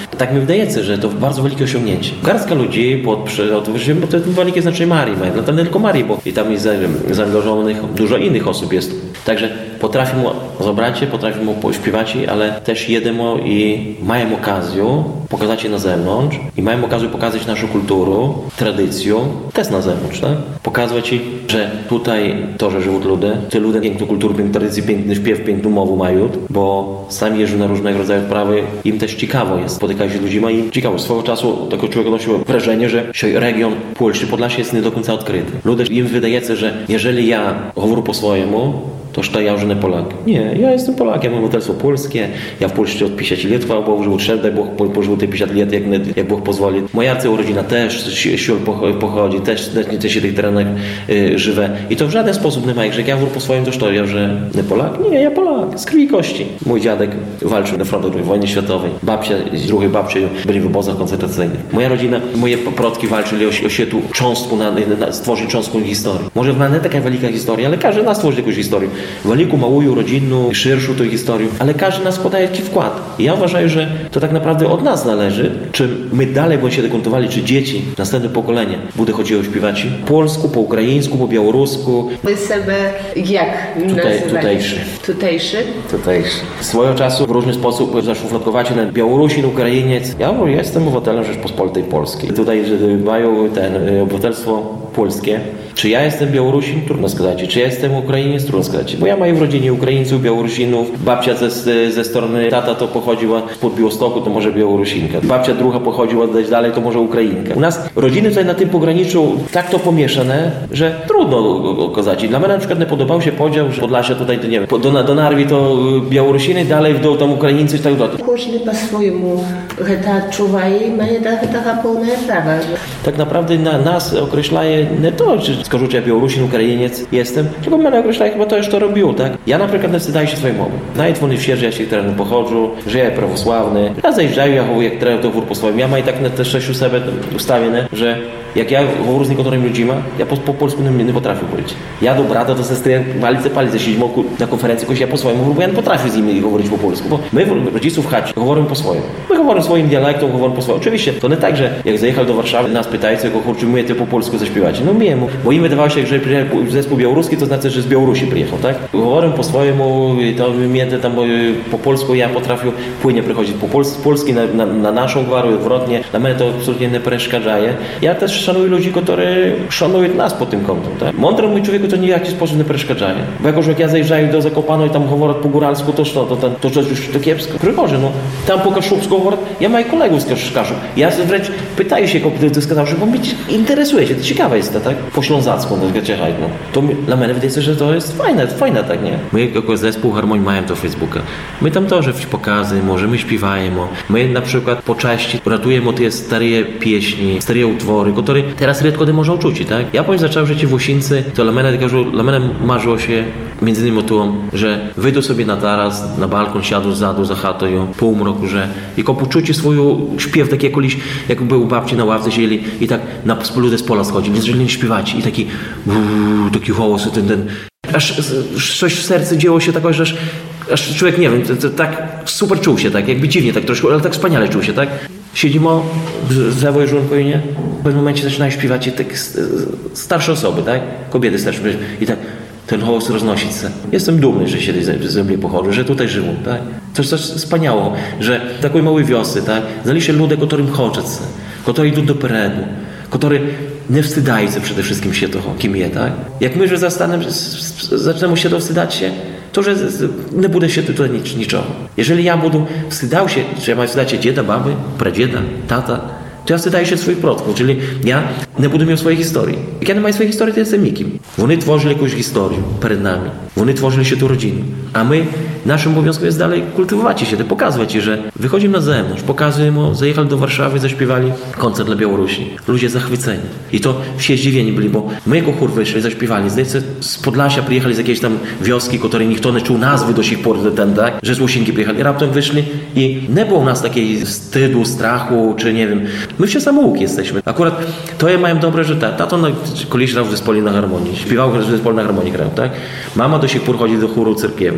Tak mi wydaje się, że to bardzo wielkie osiągnięcie. Garstka ludzi, pod, bo to wielkie znaczenie Marii mają, no to nie tylko Marii, bo i tam jest zaangażowanych dużo innych osób jest. Także potrafimy zabrać, potrafimy pośpiewać, ale też jedziemy i mają okazję pokazać je na zewnątrz i mają okazję pokazać naszą kulturę, tradycję, też na zewnątrz, tak? Pokazać, że tutaj to, że żyją ludzie, te ludzie piękną kulturę, piękną tradycję, piękny śpiew, piękną mowę mają, bo sami jeżdżą na różnego rodzaju sprawy, im też ciekawo jest spotykać się z ludźmi i ciekawo. Swego czasu tego człowieka nosiło wrażenie, że region Polski, Podlasie jest nie do końca odkryty. Ludzie, im wydaje się, że jeżeli ja mówię po swojemu, to że ja już nie Polak. Nie, ja jestem Polakiem, mam obywatelstwo polskie, ja w Polsce od pięćdziesięciu lat, chwała Bogu, żył trzech, daj Bóg pożył te pięćdziesiąt lat, jak, jak Bóg pozwoli. Moja cała rodzina też z sił pochodzi, też, też, też się w tych terenach y, żywe. I to w żaden sposób nie ma, że jak ja mówię po swoim, to że ja, że nie Polak? Nie, ja Polak, z krwi i kości. Mój dziadek walczył na froncie drugiej wojny światowej, babcia z drugiej babci byli w obozach koncentracyjnych. Moja rodzina, moje przodki walczyli o, o światu cząstku, na, na, stworzyli cząstku historii. Może ma nie taka wielka historia, ale każdy nas tworzy jakąś historię. Wielką, małą, rodzinną, szerszą tą historię, ale każdy nas podaje jakiś wkład. I ja uważam, że to tak naprawdę od nas zależy, czy my dalej będziemy się dekontowali, czy dzieci, następne pokolenie będzie chodziło śpiewać po polsku, po ukraińsku, po białorusku. Wy sobie jak Tutaj, tutejszy. Tutejszy? Tutejszy. Swojego czasu w różny sposób zaszufladkować na Białorusin, Ukrainiec. Ja, ja jestem obywatelem Rzeczpospolitej Polskiej. Tutaj mają ten obywatelstwo polskie. Czy ja jestem Białorusin? Trudno сказать. Czy ja jestem Ukrainiec? Trudno сказать. Bo ja mam w rodzinie Ukraińców, Białorusinów. Babcia ze, ze strony tata to pochodziła spod Białegostoku, to może Białorusinka. Babcia druga pochodziła dać dalej, to może Ukrainka. U nas rodziny tutaj na tym pograniczu tak to pomieszane, że trudno okazać. Dla mnie na przykład nie podobał się podział, że Podlasia tutaj, to nie wiem, do, do Narwi to Białorusiny, dalej w dół tam Ukraińcy i tak dalej. Każdy po swojemu to czuwa i ma taka pełna prawa. Tak naprawdę na nas określaje nie to, czy skoro ja Białorusin, Ukrainiec jestem, tylko mnie określaje chyba to, już to robił, tak? Ja na przykład nie wstydaję się swojej mowy. Nawet w wsi, że ja się terenu pochodzę, że ja jestem prawosławny. Ja zajeżdżaję, ja chowuję jak treba to wór po swoim. Ja mam i tak na te sześciu sobie ustawione, że jak ja mówię z niektórymi ludźmi, ja po, po polsku nie, nie potrafię mówić. Ja do brata, do sestry, palice, palice, siedzimy na konferencji, jakoś ja po swojemu mówię, bo ja nie potrafię z nimi mówić po polsku, bo my, rodziców w chacie, mówimy po swojemu. My mówimy swoim dialektem, mówimy po swoim. Oczywiście, to nie tak, że jak zajechał do Warszawy, nas pytają, czy umiecie po polsku zaśpiewać. No umiemy, bo im wydawało się, że przyjechał zespół białoruski, to znaczy, że z Białorusi przyjechał, tak? Mówimy po swojemu, to mnie tam po polsku ja potrafię płynnie przychodzić po Pols Polski na, na, na naszą gwarę, odwrotnie. Dla mnie to absolutnie nie przeszkadzaje. Ja też szanuję ludzi, którzy szanują nas po tym kątem, tak? Mądremu człowieku to nie w jakiś sposób nie przeszkadzaje. Bo jakoś jak ja zajeżdżaję do Zakopano i tam mówię po góralsku, to co, to, to, to, to już to kiepsko. Przychodzę, no. Tam po kaszubsku mówię, ja mam kolegów z Kaszub. Ja wręcz pytaję się, kto сказал, że bo mnie interesuje się, to ciekawe jest to, tak? Po ślązacku, no, ciechaj, no. To mi, dla mnie wydaje się, że to jest fajne, fajne, tak, nie? My jako zespół Harmonii mamy to Facebooka. My tam też pokazy, może my śpiewajmy. My na przykład po części ratujemy te stare pieśni, stare utwory, które teraz rzadko nie można uczuć, tak? Ja powiem, zacząłem życie w Osińcy, to dla mnie, dla mnie marzyło się między innymi o tym, że wyjdę sobie na taras, na balkon, siadę zadu za chatą, półmroku, że i poczucie swoją śpiew, tak jak kiedyś, jak był u babci na ławce siedzieli i tak na ludzie z pola schodzili, zaczęli śpiewać i taki uuu, taki głos, ten, ten aż coś w sercu dzieło się takiego, że aż, aż człowiek, nie wiem, to, to tak super czuł się, tak jakby dziwnie tak troszkę, ale tak wspaniale czuł się, tak? Siedzimy, zawoję żonkę i nie? W pewnym momencie zaczynają śpiewać i tak starsze osoby, tak? Kobiety starsze i tak ten głos roznosić się. Jestem dumny, że się z ziemi pochodzę, że tutaj żyję, tak? Coś, coś wspaniało, że w takiej małej wiosce, tak? Znali się ludzie, którym chce, którzy idą do peredu, którzy nie wstydają się przede wszystkim się toho, kim je, tak? Jak my, że zastanę, zaczniemy się dowstydać się, to, że nie będzie się tutaj nic, niczego. Jeżeli ja będę wstydał się, że ja mam wstydać się dzieda, baby, pradzieda, tata, to ja wstydaję się swoich przodków, czyli ja nie będę miał swojej historii. Jak ja nie mam swojej historii, to jestem nikim. Oni tworzyli jakąś historię przed nami. Oni tworzyli się tu rodziny. A my, naszym obowiązkiem jest dalej kultywować się, pokazywać, że wychodzimy na zewnątrz, pokazujemy, zajechali do Warszawy, zaśpiewali koncert dla Białorusi. Ludzie zachwyceni. I to wsie zdziwieni byli, bo my jako chór wyszli, zaśpiewali. Zdaje się, z Podlasia przyjechali z jakiejś tam wioski, której nikt nie czuł nazwy do sich pор, ten, tak? Że z Łosinki przyjechali. Raptem wyszli i nie było u nas takiej wstydu, strachu, czy nie wiem. My wsie samouki jesteśmy. Akurat to je mają dobre, że ta, tato kiedyś grał w zespole na harmonii. Śpiewał w zespole na harmonii grał, tak? Mama do sich pор chodzi do chóru cerkiewnego.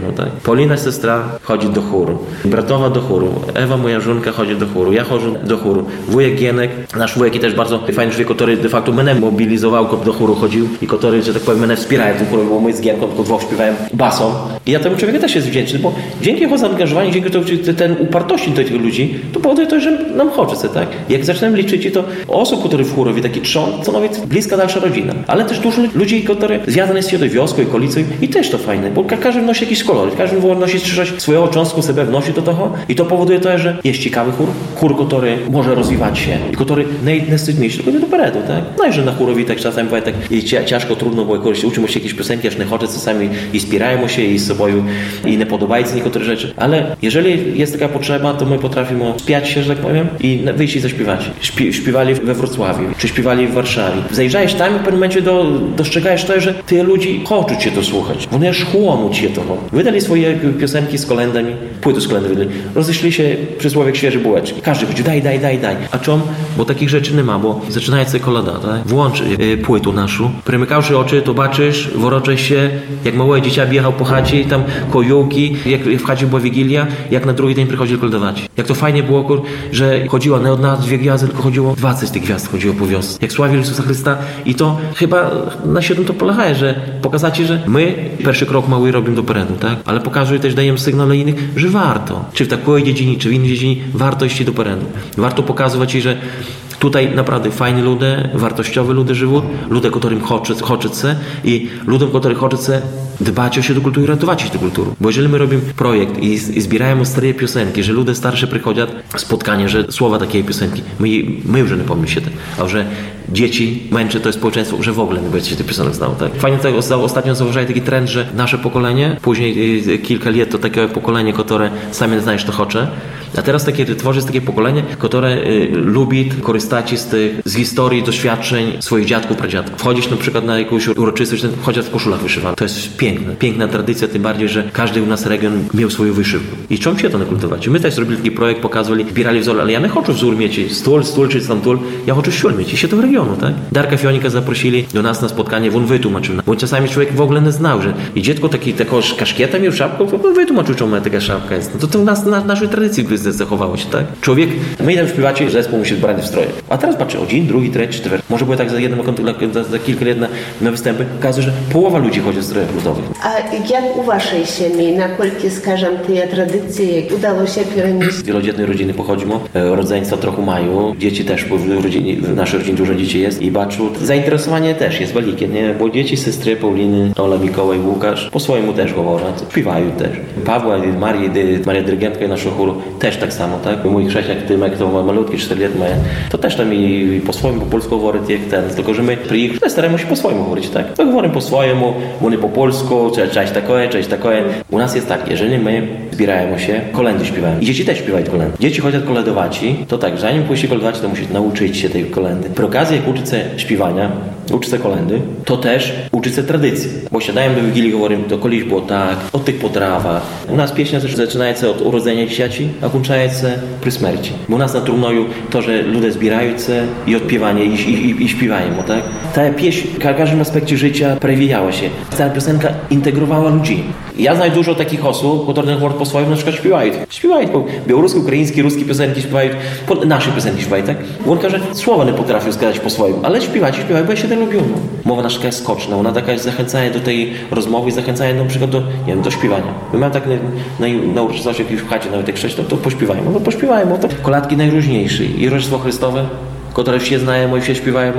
no tak. Paulina, sestra, chodzi do chóru. Bratowa do chóru. Ewa, moja żonka, chodzi do chóru. Ja chodzę do chóru. Wujek Gienek, nasz wujek też bardzo fajny człowiek, który de facto mnie mobilizował, do chóru chodził i który, że tak powiem, mnie wspierają w tym chóru, bo my z Gienką tylko dwóch śpiewałem basą. I ja temu człowieku też jest wdzięczny, bo dzięki jego zaangażowaniu, dzięki to, ten upartości tych ludzi, to powoduje to, że nam chodzi, tak? Jak zaczynamy liczyć, to osób, które w chórowie taki trzon, stanowi bliska dalsza rodzina. Ale też dużo ludzi, które związane z tą wioską i okolicą i też to fajne, bo każdy wnosi jakiś kolor, każdy wnosi coś swojego cząstku sobie wnosi do tego i to powoduje to, że jest ciekawy chór, chór, który może rozwijać się i który nie jest mieć tylko do peredu, tak? No i że na chórowi tak czasami bywa tak i ciężko, trudno, bo jakoś uczymy się jakieś piosenki, aż nie chodzi czasami i spierają się i z sobą i nie podobają się niektóre rzeczy, ale jeżeli jest taka potrzeba, to my potrafimy spiać się, że tak powiem, i wyjść i zaśpiewać. Śpi, śpiewali we Wrocławiu, czy śpiewali w Warszawie. Zajrzałeś tam i w pewnym momencie do, dostrzegałeś to, że ty ludzi chcą cię to słuchać. Oni aż chłoną cię to. Wydali swoje piosenki z kolendami, płyty z kolendami wydali. Rozeszli się przysłowiek świeże bułeczki. Każdy chodzi, daj, daj, daj, daj. A czemu? Bo takich rzeczy nie ma, bo zaczynają się kolada, tak? Włącz y, płytu naszą, prymykawszy oczy, to baczysz, woroczesz się, jak małe dziecię jechał po chacie i tam kojołki, jak w chacie była Wigilia, jak na drugi dzień przychodzili kolędować. Jak to fajnie było, kur, że chodziło nie od nas dwie gwiazdy, tylko chodziło dwadzieścia tych gwiazd chodziło po wiosce. Jak sławili Jezusa Chrysta i to chyba na siedem to polega, że pokazać, że my pierwszy krok mały robimy do peredu, tak? Ale pokazuje też, dajemy sygnał dla innych, że warto. Czy w takiej dziedzinie, czy w innej dziedzinie warto iść do peredu. Warto pokazywać, że tutaj naprawdę fajni ludzie, wartościowi ludzie żyją, ludzie, którym chce się i ludziom, którym chce się dbać o się do kultury i ratować się do kultury. Bo jeżeli my robimy projekt i, i zbieramy stare piosenki, że ludzie starsze przychodzą, spotkanie, że słowa takiej piosenki, my, my już nie pomyślimy się, a że dzieci męczy to społeczeństwo, że w ogóle nie będzie się tych piosenek znało. Tak? Fajnie tak ostatnio zauważyłem taki trend, że nasze pokolenie, później kilka lat to takie pokolenie, które sami nie znasz, to chce, a teraz takie tworzy takie pokolenie, które y, lubi korzystać z tych, z historii, doświadczeń swoich dziadków, pradziadków. Wchodzisz na przykład na jakąś uroczystość, chodzić w koszulach wyszywanych. To jest piękne. Piękna tradycja, tym bardziej, że każdy u nas region miał swoją wyszywkę. I czemu się to nie kultywować? My też zrobili taki projekt, pokazywali, zbierali wzór, ale ja nie chcę wzór mieć stół, stół czy tam tul, ja chcę siul mieć i się to regionu, tak? Darka Fionika zaprosili do nas na spotkanie, on wytłumaczył, bo czasami człowiek w ogóle nie znał, że i dziecko taki, taką kaszkietę miał szapką, on wytłumaczył, czemu taka szapka jest. No to to u nas, na naszej tradycji zachowało się, tak? Człowiek, my idziemy śpiewać, zespół musi zbrany w stroje. A teraz patrzę, o dzień, drugi, trzeci, czwarty. Może było tak za jednym za, za kilka lat na, na występy, okazuje, że połowa ludzi chodzi w strojach ludowych. A jak u waszej ziemi, na koliki, skażam, te tradycje udało się przenieść? Z wielodzietnej rodziny pochodzimy, rodzeństwa trochę mają, dzieci też, bo w, rodzinie, w naszej rodzinie dużo dzieci jest i baczu. Zainteresowanie też jest wielkie, nie? Bo dzieci, sestry, Pauliny, Ola, Mikołaj, Łukasz, po swojemu też mówią, śpiewają też. Pawła, Marii, Maria dyrygentka naszego chóru też tak samo, tak? Mój chrześniak Tymek, to ma malutki, cztery lata ma, to też tam i po swojemu, po polsku mówi jak ten, tylko że my przyjechali, staramy się po swojemu mówić, tak? To mówimy po swojemu, mówimy po polsku, cześć takie, cześć takie. U nas jest tak, jeżeli my zbieramy się, kolendy śpiewają. I dzieci też śpiewają kolendy. Dzieci chodzą koledować, to tak, zanim pójść koledować, to musi nauczyć się tej kolendy. Przy okazji, jak uczy się śpiewania, uczy się kolendy, to też uczy się tradycji. Bo siadają do Wigilii, mówimy, to kiedyś było tak, o tych potrawach. U nas pieśnia zaczynają się od urodzenia dzieciaci, a kończają się przy śmierci. Bo u nas na Trumnoju to, że ludzie zbierają się i odpiewanie i, i, i, i śpiewają, tak? Ta pieśń w każdym aspekcie życia przewijała się. Ta piosenka integrowała ludzi. Ja znam dużo takich osób, które mówią po swoim, na przykład śpiewają. Śpiewają po białoruskie, ukraińskie, ruskie piosenki śpiewają, po nasze piosenki śpiewają, tak? On każe, słowa nie potrafią składać po swoim, ale śpiewać, śpiewają, bo ja się ten lubią. Mowa nasza jest skoczna, ona taka zachęcaje do tej rozmowy i zachęcaje na przykład do, nie wiem, do śpiewania. My mamy tak na, na, na uroczystości, jak w chacie nawet jak sześć, to, to pośpiewają, no to pośpiewają, to kolatki najróżniejsze i Rodzictwo Chrystowe, które wsie znają i wsie śpiewają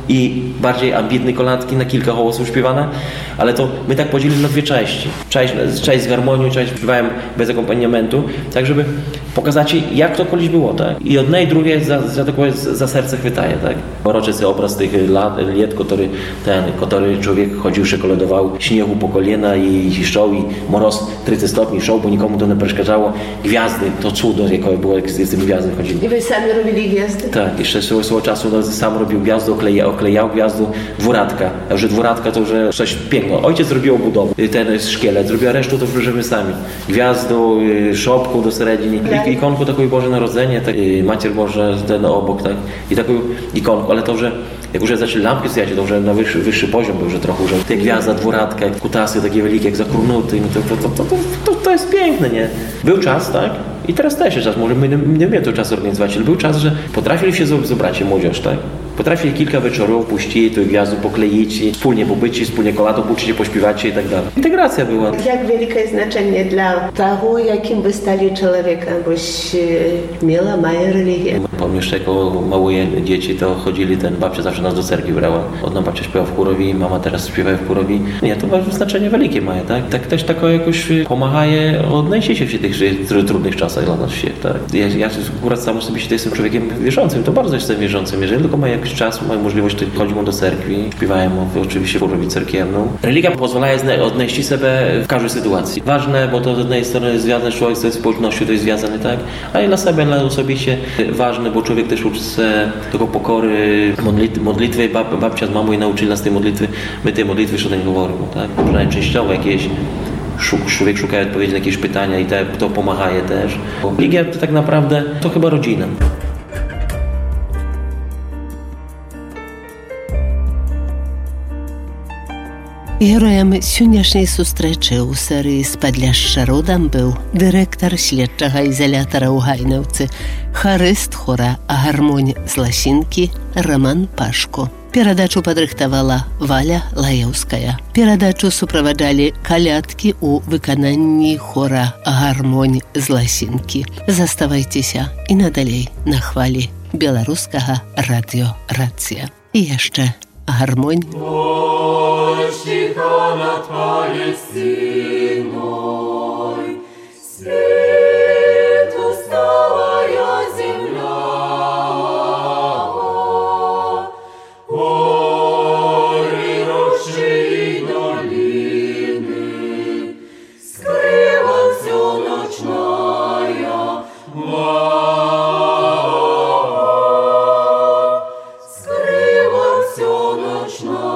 i bardziej ambitne kolatki na kilka głosów śpiewane, ale to my tak podzielili na dwie części. Część, część z harmonią, część śpiewałem bez akompaniamentu, tak żeby pokazać jak to kiedyś było, tak? I jedne i drugie za, za, za, za serce chwytaje, tak? Moroczy sobie obraz tych lat, liet, który ten, który człowiek chodził, się koledował, śniegu po kolana i szał i moroz trzydzieści stopni szał, bo nikomu to nie przeszkadzało. Gwiazdy, to cudo, jakie było, jak z tymi gwiazdami chodzili. I wy sami robili gwiazdy? Tak, jeszcze swego czasu no, sam robił gwiazdę, oklejał, oklejał gwiazdę, dwuratka. A że dwuratka to już coś piękno. Ojciec zrobił budowę, ten szkielet, zrobił resztę, to wróżymy sami. Gwiazdę, szopku do seredziny. ik- ikonku taką Boże Narodzenie, tak, i Macier Boże ten obok, tak, i taką ikonku, ale to, że jak już zaczęli lampki zjać, to już na wyższy, wyższy poziom był, że trochę, że te gwiazda, dwuratka, kutasy takie wielkie, jak zakurnuty, to, to, to, to, to, to, to jest piękne, nie? Był czas, tak? I teraz też jest czas, może my nie, nie wiemy tego czasu organizować, ale był czas, że potrafili się zebrać młodzież, tak? Potrafili kilka wieczorów puścić, tę gwiazdę pokleić, wspólnie pobyć, wspólnie koladą uczyć, pośpiewać i tak dalej. Integracja była. Jak wielkie znaczenie dla tego, jakim by stali człowieka, byś miała moja religia. Pamiętam, jako małe dzieci to chodzili, ten babcia zawsze nas do cerkwi brała. Одна babcia śpiewa w chórowi, mama teraz śpiewa w chórowi. Nie, to znaczenie wielkie ma, tak? Tak też tako jakoś pomaga odnajść się w tych trudnych czasach dla nas się, tak? Ja, ja akurat sam sobie jestem człowiekiem wierzącym, to bardzo jestem wierzącym. Jeżeli tylko ma jakiś czas, ma możliwość, to chodzimy do cerkwi, śpiewamy oczywiście w chórowi cerkiewną. Religia pozwala odnaleźć siebie w każdej sytuacji. Ważne, bo to z jednej strony jest związane człowiek ze społecznością, to jest związane, tak? Ale dla siebie, dla osobiście ważne, bo człowiek też uczy się tego pokory, modlit, modlitwy, bab, babcia z mamą i nauczyli nas tej modlitwy, my tej modlitwy jeszcze nie mówimy, tak? Przynajmniej częściowo jakieś człowiek szuka odpowiedzi na jakieś pytania i te, to pomaga też. Religia to tak naprawdę to chyba rodzina. Героем сённяшняй сустрэчы ў серыі «Спадляшча родам» быў дырэктар следчага ізалятара ў Гайнаўцы, харыст хора «Гармонь» з Ласінкі Роман Пашко. Перадачу падрыхтавала Валя Лаеўская. Перадачу суправаджалі калядкі ў выкананні хора «Гармонь» з Ласінкі. Заставайцеся і надалей на хвалі беларускага радыё «Рацыя». І яшчэ гармонь. Тихо над Палестиной, свет усталая земля, горы, рощи и долины, скрыла всё ночная мгла, скрыла всё ночная.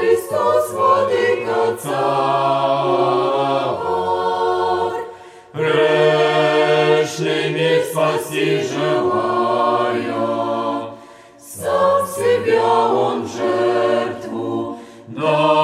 Цар, да